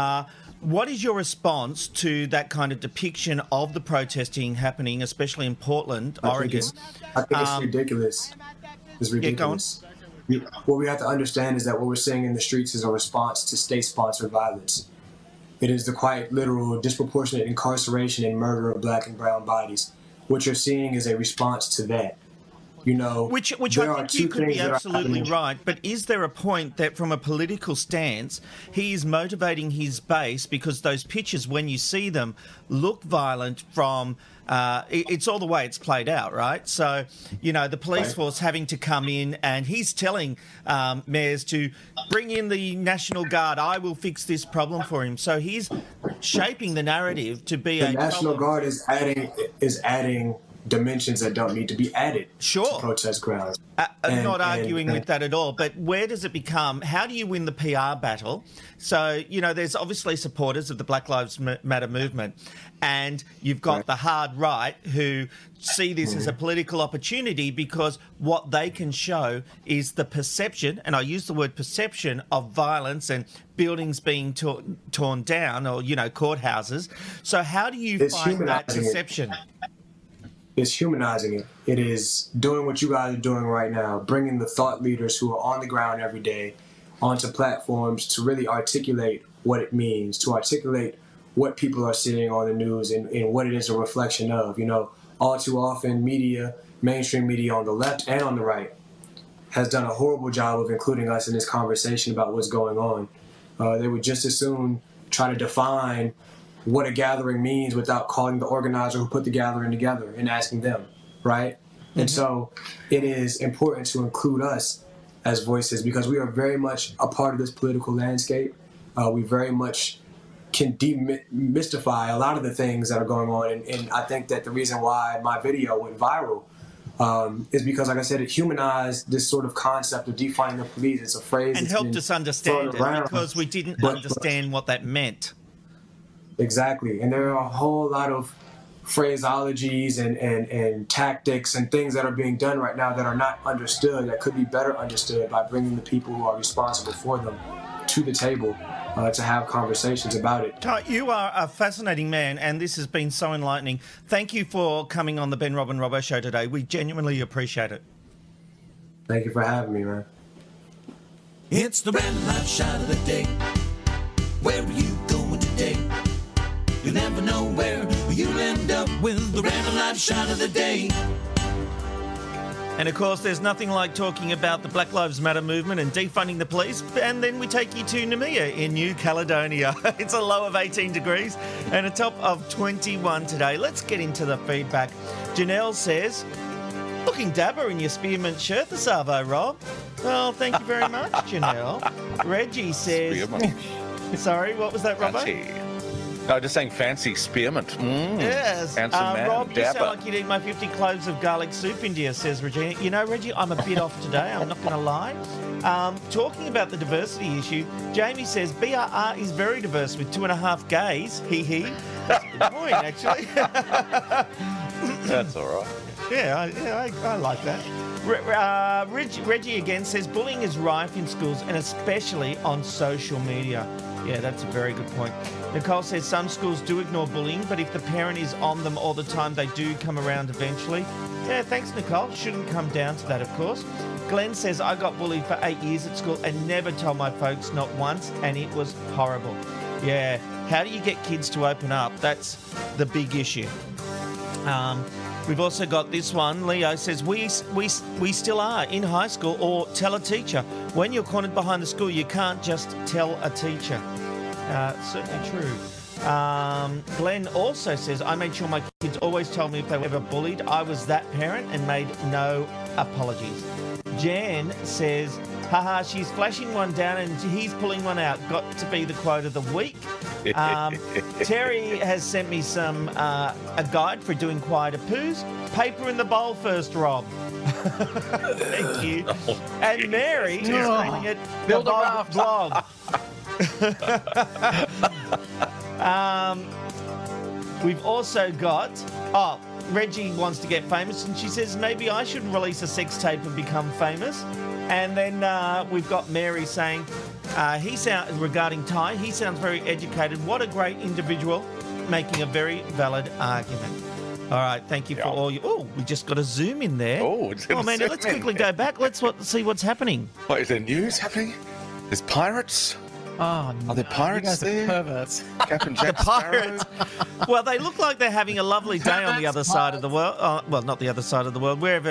What is your response to that kind of depiction of the protesting happening, especially in Portland, Oregon? I think it's ridiculous. It's ridiculous. Yeah, what we have to understand is that what we're seeing in the streets is a response to state-sponsored violence. It is the quite literal disproportionate incarceration and murder of black and brown bodies. What you're seeing is a response to that. You know, which I think you could be absolutely right. But is there a point that, from a political stance, he is motivating his base because those pictures, when you see them, look violent from. It's all the way it's played out, right? So, you know, the police force having to come in, and he's telling mayors to bring in the National Guard. I will fix this problem for him. So he's shaping the narrative to be the National Guard is adding dimensions that don't need to be added to protest grounds. I'm not arguing with that at all, but where does it become, how do you win the PR battle? So, you know, there's obviously supporters of the Black Lives Matter movement, and you've got the hard right who see this as a political opportunity because what they can show is the perception, and I use the word perception, of violence and buildings being torn down, or, you know, courthouses. So how do you find that perception? It's humanizing it. It is doing what you guys are doing right now, bringing the thought leaders who are on the ground every day onto platforms to really articulate what it means, to articulate what people are seeing on the news and what it is a reflection of. You know, all too often media, mainstream media on the left and on the right, has done a horrible job of including us in this conversation about what's going on. They would just as soon try to define what a gathering means without calling the organizer who put the gathering together and asking them, right? Mm-hmm. And so it is important to include us as voices because we are very much a part of this political landscape. We very much can demystify a lot of the things that are going on. And I think that the reason why my video went viral is because, like I said, it humanized this sort of concept of defunding the police. It's a phrase and helped us understand it because we didn't understand what that meant. Exactly. And there are a whole lot of phraseologies and tactics and things that are being done right now that are not understood, that could be better understood by bringing the people who are responsible for them to the table to have conversations about it. You are a fascinating man, and this has been so enlightening. Thank you for coming on the Ben Robin Robbo Show today. We genuinely appreciate it. Thank you for having me, man. It's the Random Life Shot of the Day. Where are you going today? You never know where you'll end up with the Random Life Shot of the Day. And of course, there's nothing like talking about the Black Lives Matter movement and defunding the police, and then we take you to Noumea in New Caledonia. It's a low of 18 degrees and a top of 21 today. Let's get into the feedback. Janelle says, looking dapper in your spearmint shirt this arvo, Rob. Well, thank you very much, Janelle. Reggie says... Sorry, what was that, Robbo? No, just saying fancy spearmint. Yes. Handsome man, Rob, you dapper. sound like you'd eat my 50 cloves of garlic soup India, says Regina. You know, Reggie, I'm a bit off today, I'm not going to lie. Talking about the diversity issue, Jamie says BRR is very diverse with 2.5 gays. Hee. That's a good point, actually. That's all right. Yeah, I like that. Reggie again says bullying is rife in schools and especially on social media. Yeah, that's a very good point. Nicole says some schools do ignore bullying, but if the parent is on them all the time, they do come around eventually. Yeah, thanks, Nicole. Shouldn't come down to that, of course. Glenn says, I got bullied for 8 years at school and never told my folks, not once, and it was horrible. Yeah, how do you get kids to open up? That's the big issue. We've also got this one. Leo says, we still are in high school, or tell a teacher. When you're cornered behind the school, you can't just tell a teacher. Certainly true. Glenn also says, I made sure my kids always told me if they were ever bullied. I was that parent and made no apologies. Jan says, haha, she's flashing one down and he's pulling one out. Got to be the quote of the week. Terry has sent me a guide for doing quieter poos. Paper in the bowl first, Rob. Thank you. And Mary is calling it the Bob blog. We've also got... Reggie wants to get famous, and she says maybe I should release a sex tape and become famous. And then we've got Mary saying, regarding Ty, he sounds very educated. What a great individual, making a very valid argument. All right, thank you for all you... Oh, we just got a zoom in there. Man, let's quickly go back. Let's see what's happening. What, is there news happening? There's pirates? Oh, no. Are there pirates there? Perverts. Captain Jack Sparrow? Well, they look like they're having a lovely day on the other side of the world. Well, not the other side of the world, wherever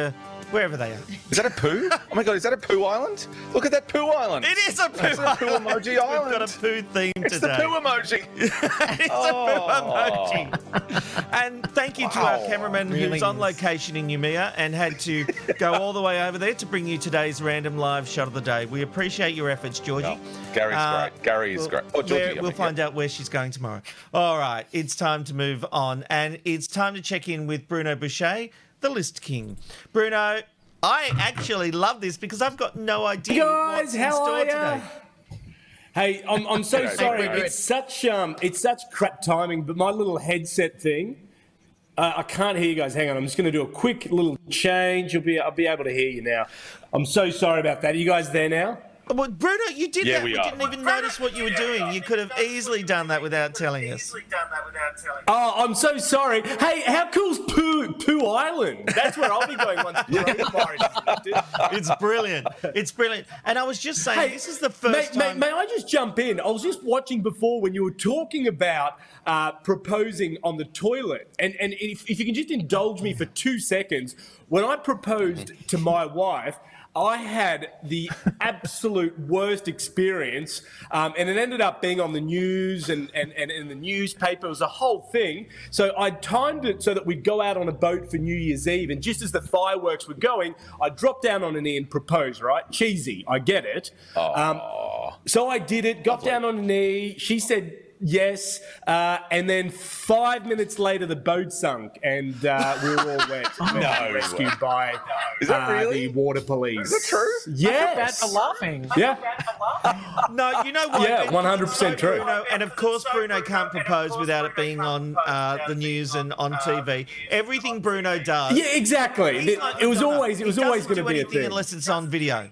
wherever they are. Is that a poo? Oh my God, is that a poo island? Look at that poo island. It is a poo island. It's a poo emoji island. We've got a poo theme today. It's the poo emoji. It's a poo emoji. And thank you to our cameraman who's on location in Noumea and had to go all the way over there to bring you today's random live shot of the day. We appreciate your efforts, Georgie. Oh, Gary's great. Gary is great. Oh, Georgie, we'll find out where she's going tomorrow. All right, it's time to move on, and it's time to check in with Bruno Boucher, the List King. Bruno, I actually love this because I've got no idea what's in store today. Hey, I'm so sorry. It's such crap timing, but my little headset thing, I can't hear you guys. Hang on, I'm just going to do a quick little change. I'll be able to hear you now. I'm so sorry about that. Are you guys there now? Well, Bruno, you did that. We didn't even notice what you were doing. You could have easily done that without telling us. Oh, I'm so sorry. Hey, how cool's Poo Island? That's where I'll be going once coronavirus is lifted. It's brilliant. It's brilliant. And I was just saying, this is the first time... May I just jump in? I was just watching before when you were talking about proposing on the toilet. And if you can just indulge me for 2 seconds, when I proposed to my wife, I had the absolute worst experience, and it ended up being on the news and in the newspaper. It was a whole thing. So I timed it so that we'd go out on a boat for New Year's Eve, and just as the fireworks were going, I dropped down on a knee and proposed, right? Cheesy, I get it. So I did it, got down on a knee. She said yes, and then 5 minutes later the boat sunk and we were all wet. Rescued by the water police. Is that true? Yes. I feel bad for laughing. Yeah. No, you know what? Yeah, 100% true. Bruno, and of course Bruno can't propose without it being on the news and on TV. Everything Bruno does. Yeah, exactly. It was always going to be a thing. Unless it's on video.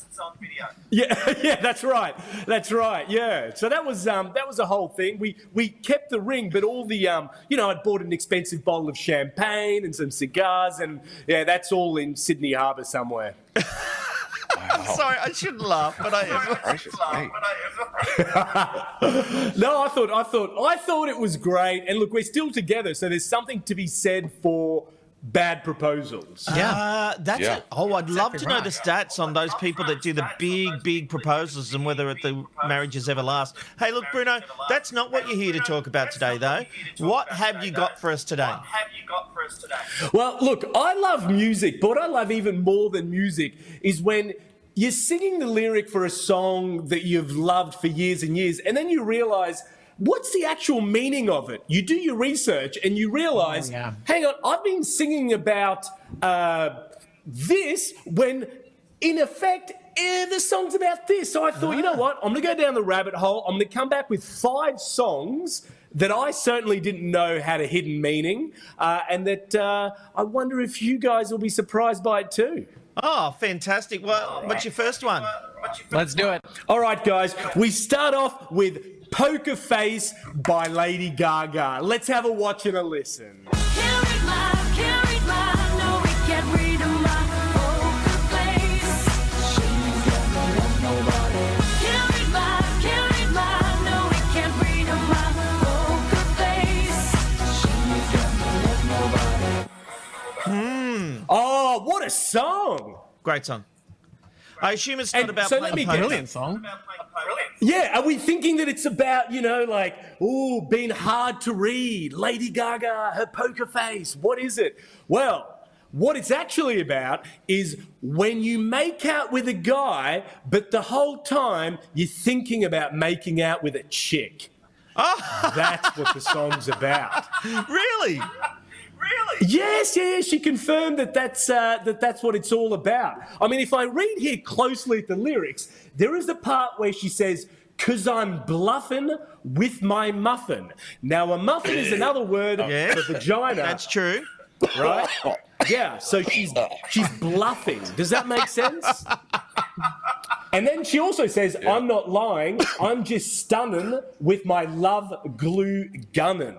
Yeah, that's right. Yeah, so that was a whole thing. We kept the ring, but all the I'd bought an expensive bottle of champagne and some cigars, and yeah, that's all in Sydney Harbour somewhere. I'm sorry, I shouldn't laugh, but I am. No, I thought it was great, and look, we're still together, so there's something to be said for bad proposals. It. Oh, I'd love to know the stats on those people that do the big proposals and whether the marriages ever last. Hey, look, Bruno, that's not what you're here to talk about today, though. What have you got for us today? Well, look, I love music, but what I love even more than music is when you're singing the lyric for a song that you've loved for years and years, and then you realise, what's the actual meaning of it? You do your research and you realise, hang on, I've been singing about this when, in effect, the song's about this. So I thought, you know what? I'm going to go down the rabbit hole. I'm going to come back with 5 songs that I certainly didn't know had a hidden meaning, and that I wonder if you guys will be surprised by it too. Oh, fantastic. Well, what's your first one? Let's do it. All right, guys. We start off with Poker Face by Lady Gaga. Let's have a watch and a listen. Oh, what a song! Great song. I assume it's not about playing poker. Brilliant song. Yeah, are we thinking that it's about, being hard to read? Lady Gaga, her poker face. What is it? Well, what it's actually about is when you make out with a guy, but the whole time you're thinking about making out with a chick. Oh. That's what the song's about. Really? Yes, she confirmed that's what it's all about. I mean, if I read here closely at the lyrics, there is a part where she says, "'Cause I'm bluffing with my muffin." Now, a muffin is another word for vagina. That's true. Right? Yeah, so she's bluffing. Does that make sense? And then she also says, "I'm not lying, I'm just stunning with my love glue gunning."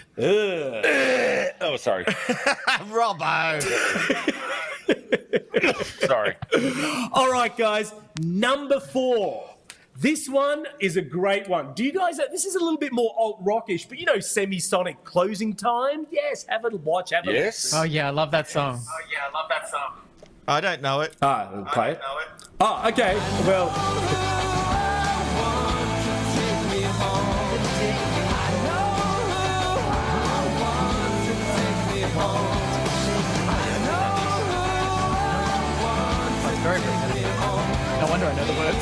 Oh, sorry. Robbo. Sorry. All right, guys, number 4. This one is a great one. Do you guys, this is a little bit more alt-rockish, but Semisonic Closing Time? Yes, have a watch, have a listen. Oh, yeah, I love that song. I don't know it. Play it. Oh, okay. Well. That's very repetitive. No wonder I know the words.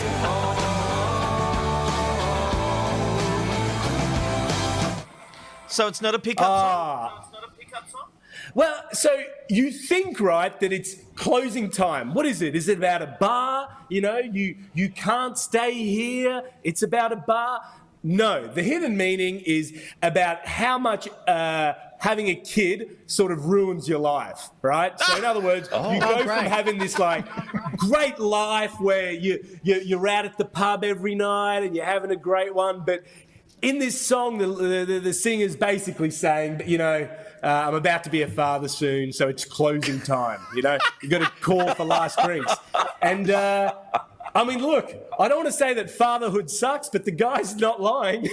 So it's not a pickup song? Well, so you think, right, that it's closing time. What is it? Is it about a bar? You know, you can't stay here. It's about a bar. No, the hidden meaning is about how much having a kid sort of ruins your life, right? So in other words, you go from having this like great life where you're out at the pub every night and you're having a great one, but in this song, the singer's basically saying, you know, I'm about to be a father soon, so it's closing time. You know, you've got to call for last drinks. And, I mean, look, I don't want to say that fatherhood sucks, but the guy's not lying.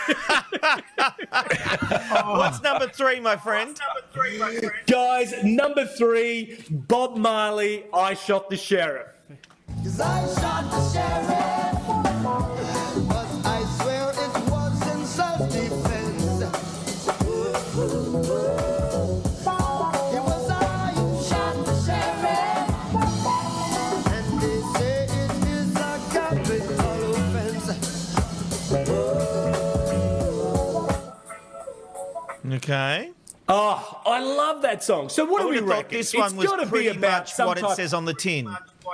What's number 3, my friend? Guys, number 3, Bob Marley, I Shot the Sheriff. 'Cause I shot the sheriff, but I swear it was in self-defense. It was I who shot the sheriff, and they say it is a capital offense. Okay. Oh, I love that song. So what do we reckon? This one was gotta pretty be about much some what it type- says on the tin.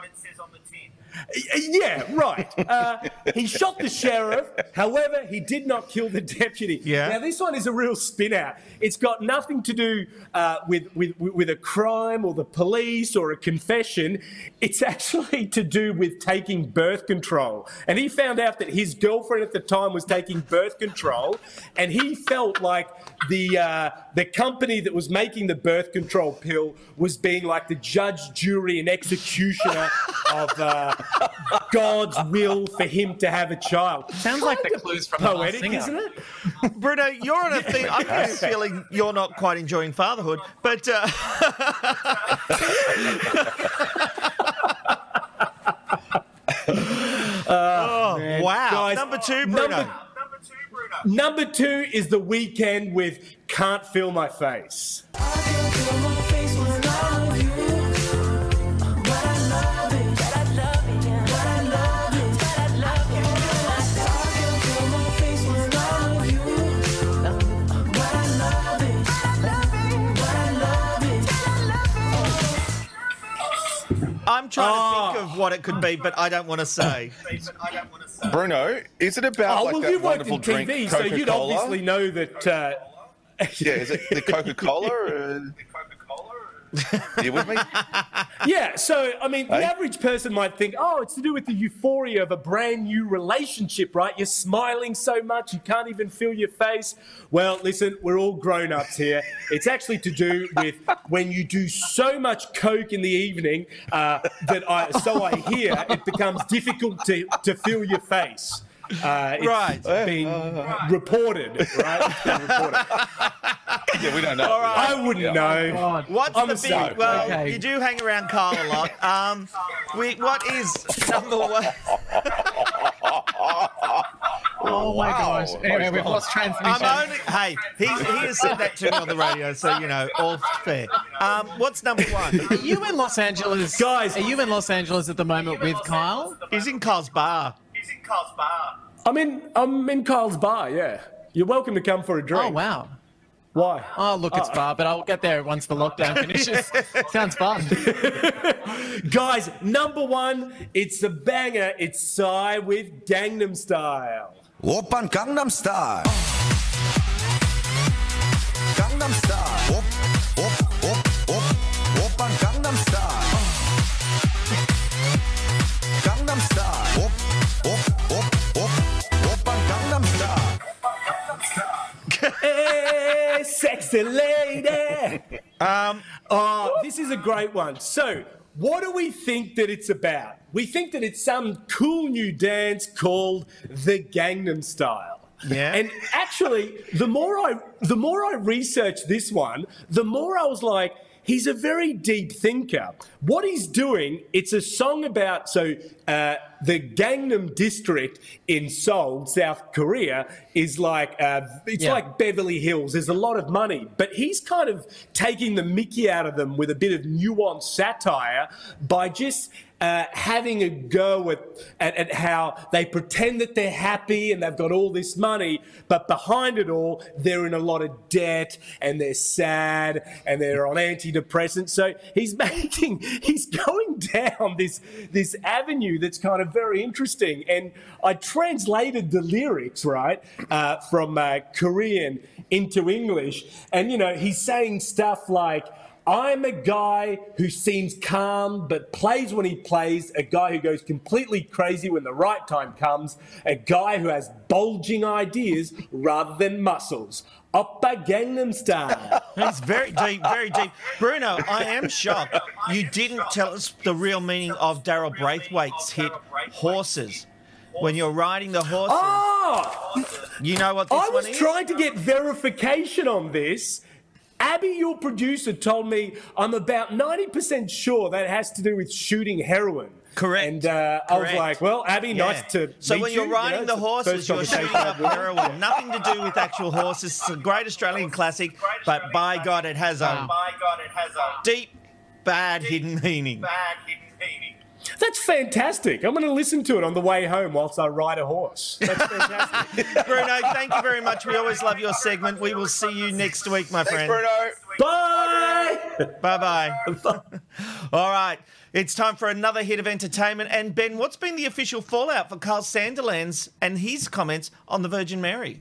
Yeah, right. He shot the sheriff. However, he did not kill the deputy. Yeah. Now, this one is a real spin out. It's got nothing to do with a crime or the police or a confession. It's actually to do with taking birth control. And he found out that his girlfriend at the time was taking birth control, and he felt like the company that was making the birth control pill was being like the judge, jury, and executioner of God's will for him to have a child. Sounds like the clues from the Last Singer. Isn't it? Bruno, you're on a thing. I'm getting a feeling you're not quite enjoying fatherhood, but Man. wow. Guys, Number 2, Bruno. Number 2 is The Weeknd with Can't Feel My Face. I'm trying to think of what it could be, but I don't want to say. Bruno, is it about like well, that you worked wonderful in drink, TV, so Coca-Cola? you'd obviously know that. Yeah, is it the Coca-Cola? You with me? Yeah, so, I mean, the average person might think, oh, it's to do with the euphoria of a brand new relationship, right? You're smiling so much, you can't even feel your face. Well, listen, we're all grown-ups here. It's actually to do with when you do so much coke in the evening that I hear it becomes difficult to feel your face. It's been reported, right? It's been reported. Yeah, we don't know. All right. I wouldn't know. What's I'm the a big? soap. Well, Okay. you do hang around Carl a lot. What is number 1? Oh my gosh. Anyway, we've lost transmission. Hey, he has said that to me on the radio, so you know, all fair. What's number 1? Are you in Los Angeles? Guys. Are you in Los Angeles at the moment with Kyle? He's in Carl's bar. I'm in Kyle's bar, yeah. You're welcome to come for a drink. Oh, wow. Why? Oh, look, it's far, but I'll get there once the lockdown finishes. Sounds fun. Guys, number 1, it's a banger. It's Psy with Gangnam Style. Oppan Gangnam Style. Gangnam Style. Oppan Gangnam Style. Gangnam Style. Oppan Gangnam Style. Hey, sexy lady. This is a great one. So, what do we think that it's about? We think that it's some cool new dance called the Gangnam Style. Yeah. And actually, the more I researched this one, the more I was like, he's a very deep thinker. What he's doing, it's a song about, the Gangnam District in Seoul, South Korea, is like, like Beverly Hills. There's a lot of money. But he's kind of taking the mickey out of them with a bit of nuanced satire by just having a go at how they pretend that they're happy and they've got all this money, but behind it all, they're in a lot of debt and they're sad and they're on antidepressants. So he's going down this avenue that's kind of very interesting. And I translated the lyrics, right, from Korean into English. And, he's saying stuff like, I'm a guy who seems calm but plays when he plays, a guy who goes completely crazy when the right time comes, a guy who has bulging ideas rather than muscles. Oppa Gangnam Style. It's very deep, very deep. Bruno, I am shocked you didn't tell us the real meaning of Daryl Braithwaite's hit Horses. When you're riding the horses. Oh! You know what this one is? I was trying to get verification on this. Abby, your producer, told me I'm about 90% sure that it has to do with shooting heroin. Correct. And I was like, well, Abby, nice to So meet when you're you. riding the horses, you're shooting up heroin. Nothing to do with actual horses. It's a great Australian classic, but by God, it has a deep, bad hidden meaning. That's fantastic. I'm going to listen to it on the way home whilst I ride a horse. That's fantastic. Bruno, thank you very much. We always love your segment. We will see you next week, my friend. Thanks, Bruno. Bye. Bye-bye. All right. It's time for another hit of entertainment. And, Ben, what's been the official fallout for Kyle Sandilands and his comments on the Virgin Mary?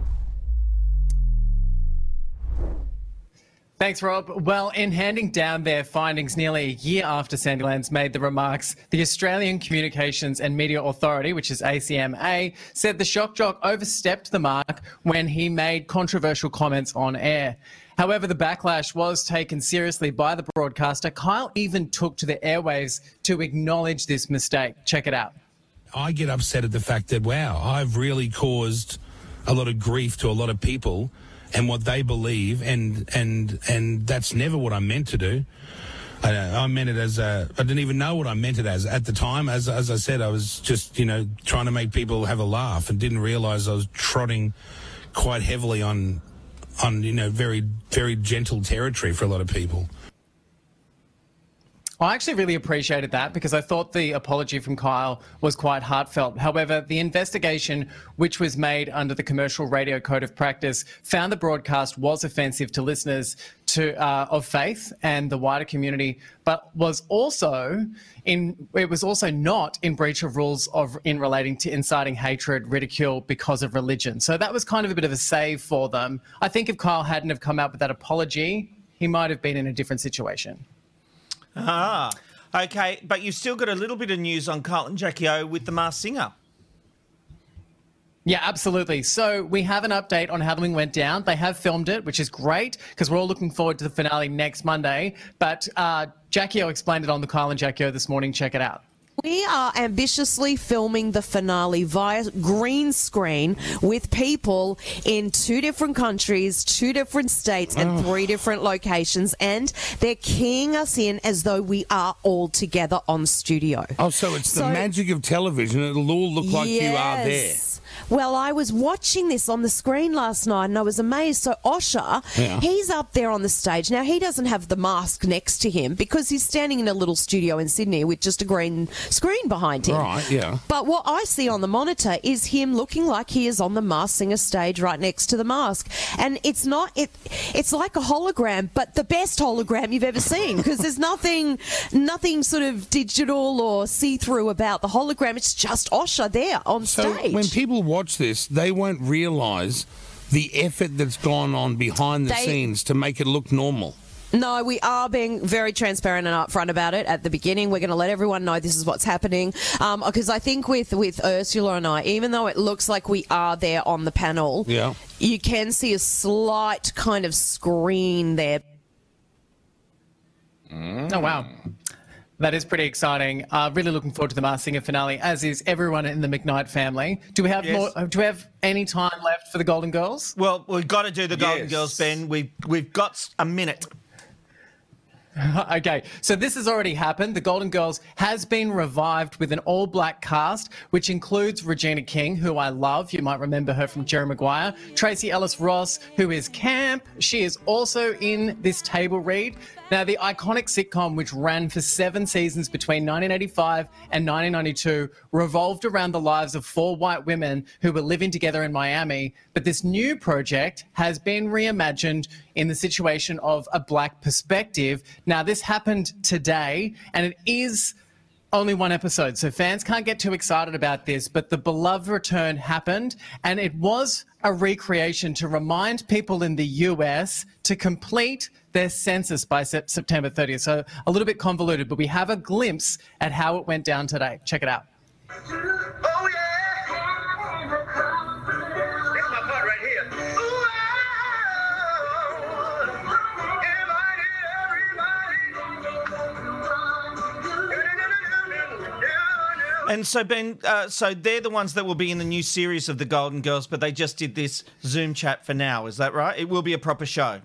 Thanks, Rob. Well, in handing down their findings nearly a year after Sandilands made the remarks, the Australian Communications and Media Authority, which is ACMA, said the shock jock overstepped the mark when he made controversial comments on air. However, the backlash was taken seriously by the broadcaster. Kyle even took to the airwaves to acknowledge this mistake. Check it out. I get upset at the fact that, wow, I've really caused a lot of grief to a lot of people and what they believe, and that's never what I meant to do. I meant it as I didn't even know what I meant it as at the time. As I said, I was just, trying to make people have a laugh and didn't realise I was trotting quite heavily on very, very gentle territory for a lot of people. I actually really appreciated that because I thought the apology from Kyle was quite heartfelt. However, the investigation, which was made under the Commercial Radio Code of Practice, found the broadcast was offensive to listeners of faith and the wider community, but was also not in breach of rules in relating to inciting hatred, ridicule because of religion. So that was kind of a bit of a save for them. I think if Kyle hadn't have come out with that apology, he might have been in a different situation. Ah, okay. But you've still got a little bit of news on Carlton Jackie O with The Masked Singer. Yeah, absolutely. So we have an update on how the wing went down. They have filmed it, which is great because we're all looking forward to the finale next Monday. But Jackie O explained it on the Kyle and Jackie O this morning. Check it out. We are ambitiously filming the finale via green screen with people in 2 different countries, 2 different states, and 3 different locations, and they're keying us in as though we are all together on studio. Oh, so it's the magic of television. It'll all look like you are there. Well, I was watching this on the screen last night and I was amazed. So Osher, he's up there on the stage. Now, he doesn't have the mask next to him because he's standing in a little studio in Sydney with just a green screen behind him. Right, yeah. But what I see on the monitor is him looking like he is on the Masked Singer stage right next to the mask. And it's not, it's like a hologram, but the best hologram you've ever seen because there's nothing sort of digital or see-through about the hologram. It's just Osher there on stage. So when people watch this, they won't realise the effort that's gone on behind the scenes to make it look normal. No, we are being very transparent and upfront about it at the beginning. We're going to let everyone know this is what's happening. Because I think with Ursula and I, even though it looks like we are there on the panel, you can see a slight kind of screen there. Oh, wow. That is pretty exciting. Really looking forward to the Masked Singer finale, as is everyone in the McKnight family. Do we have more? Do we have any time left for the Golden Girls? Well, we've got to do the Golden Girls, Ben. We've got a minute. Okay, so this has already happened. The Golden Girls has been revived with an all-black cast, which includes Regina King, who I love. You might remember her from Jerry Maguire. Tracy Ellis Ross, who is camp. She is also in this table read. Now, the iconic sitcom, which ran for 7 seasons between 1985 and 1992, revolved around the lives of 4 white women who were living together in Miami. But this new project has been reimagined in the situation of a black perspective. Now, this happened today, and it is only 1 episode, so fans can't get too excited about this, but the beloved return happened, and it was a recreation to remind people in the US to complete their census by September 30th. So a little bit convoluted, but we have a glimpse at how it went down today. Check it out. Oh, yeah. Here's my part right here. And so, Ben, so they're the ones that will be in the new series of the Golden Girls, but they just did this Zoom chat for now. Is that right? It will be a proper show.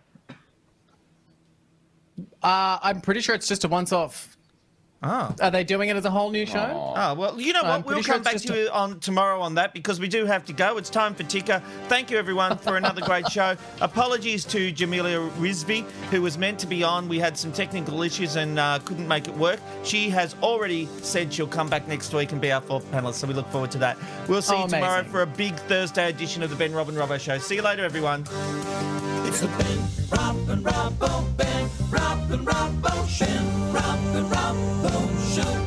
I'm pretty sure it's just a once-off. Oh. Are they doing it as a whole new show? Oh, well, you know what? We'll come back to you on tomorrow on that because we do have to go. It's time for Ticker. Thank you, everyone, for another great show. Apologies to Jamelia Rizvi, who was meant to be on. We had some technical issues and couldn't make it work. She has already said she'll come back next week and be our 4th panellist, so we look forward to that. We'll see you tomorrow amazing. for a big Thursday edition of the Ben, Rob and Robbo Show. See you later, everyone. It's the Ben, Rob and Robbo, Ben, Rob and Robbo Show. Ben, Rob and Robbo Show.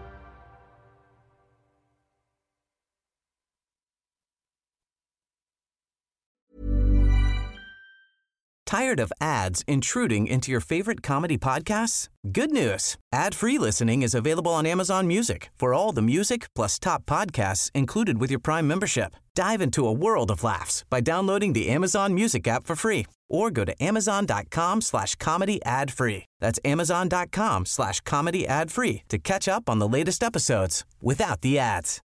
Tired of ads intruding into your favorite comedy podcasts? Good news. Ad-free listening is available on Amazon Music for all the music plus top podcasts included with your Prime membership. Dive into a world of laughs by downloading the Amazon Music app for free or go to amazon.com/comedy ad-free. That's amazon.com/comedy ad-free to catch up on the latest episodes without the ads.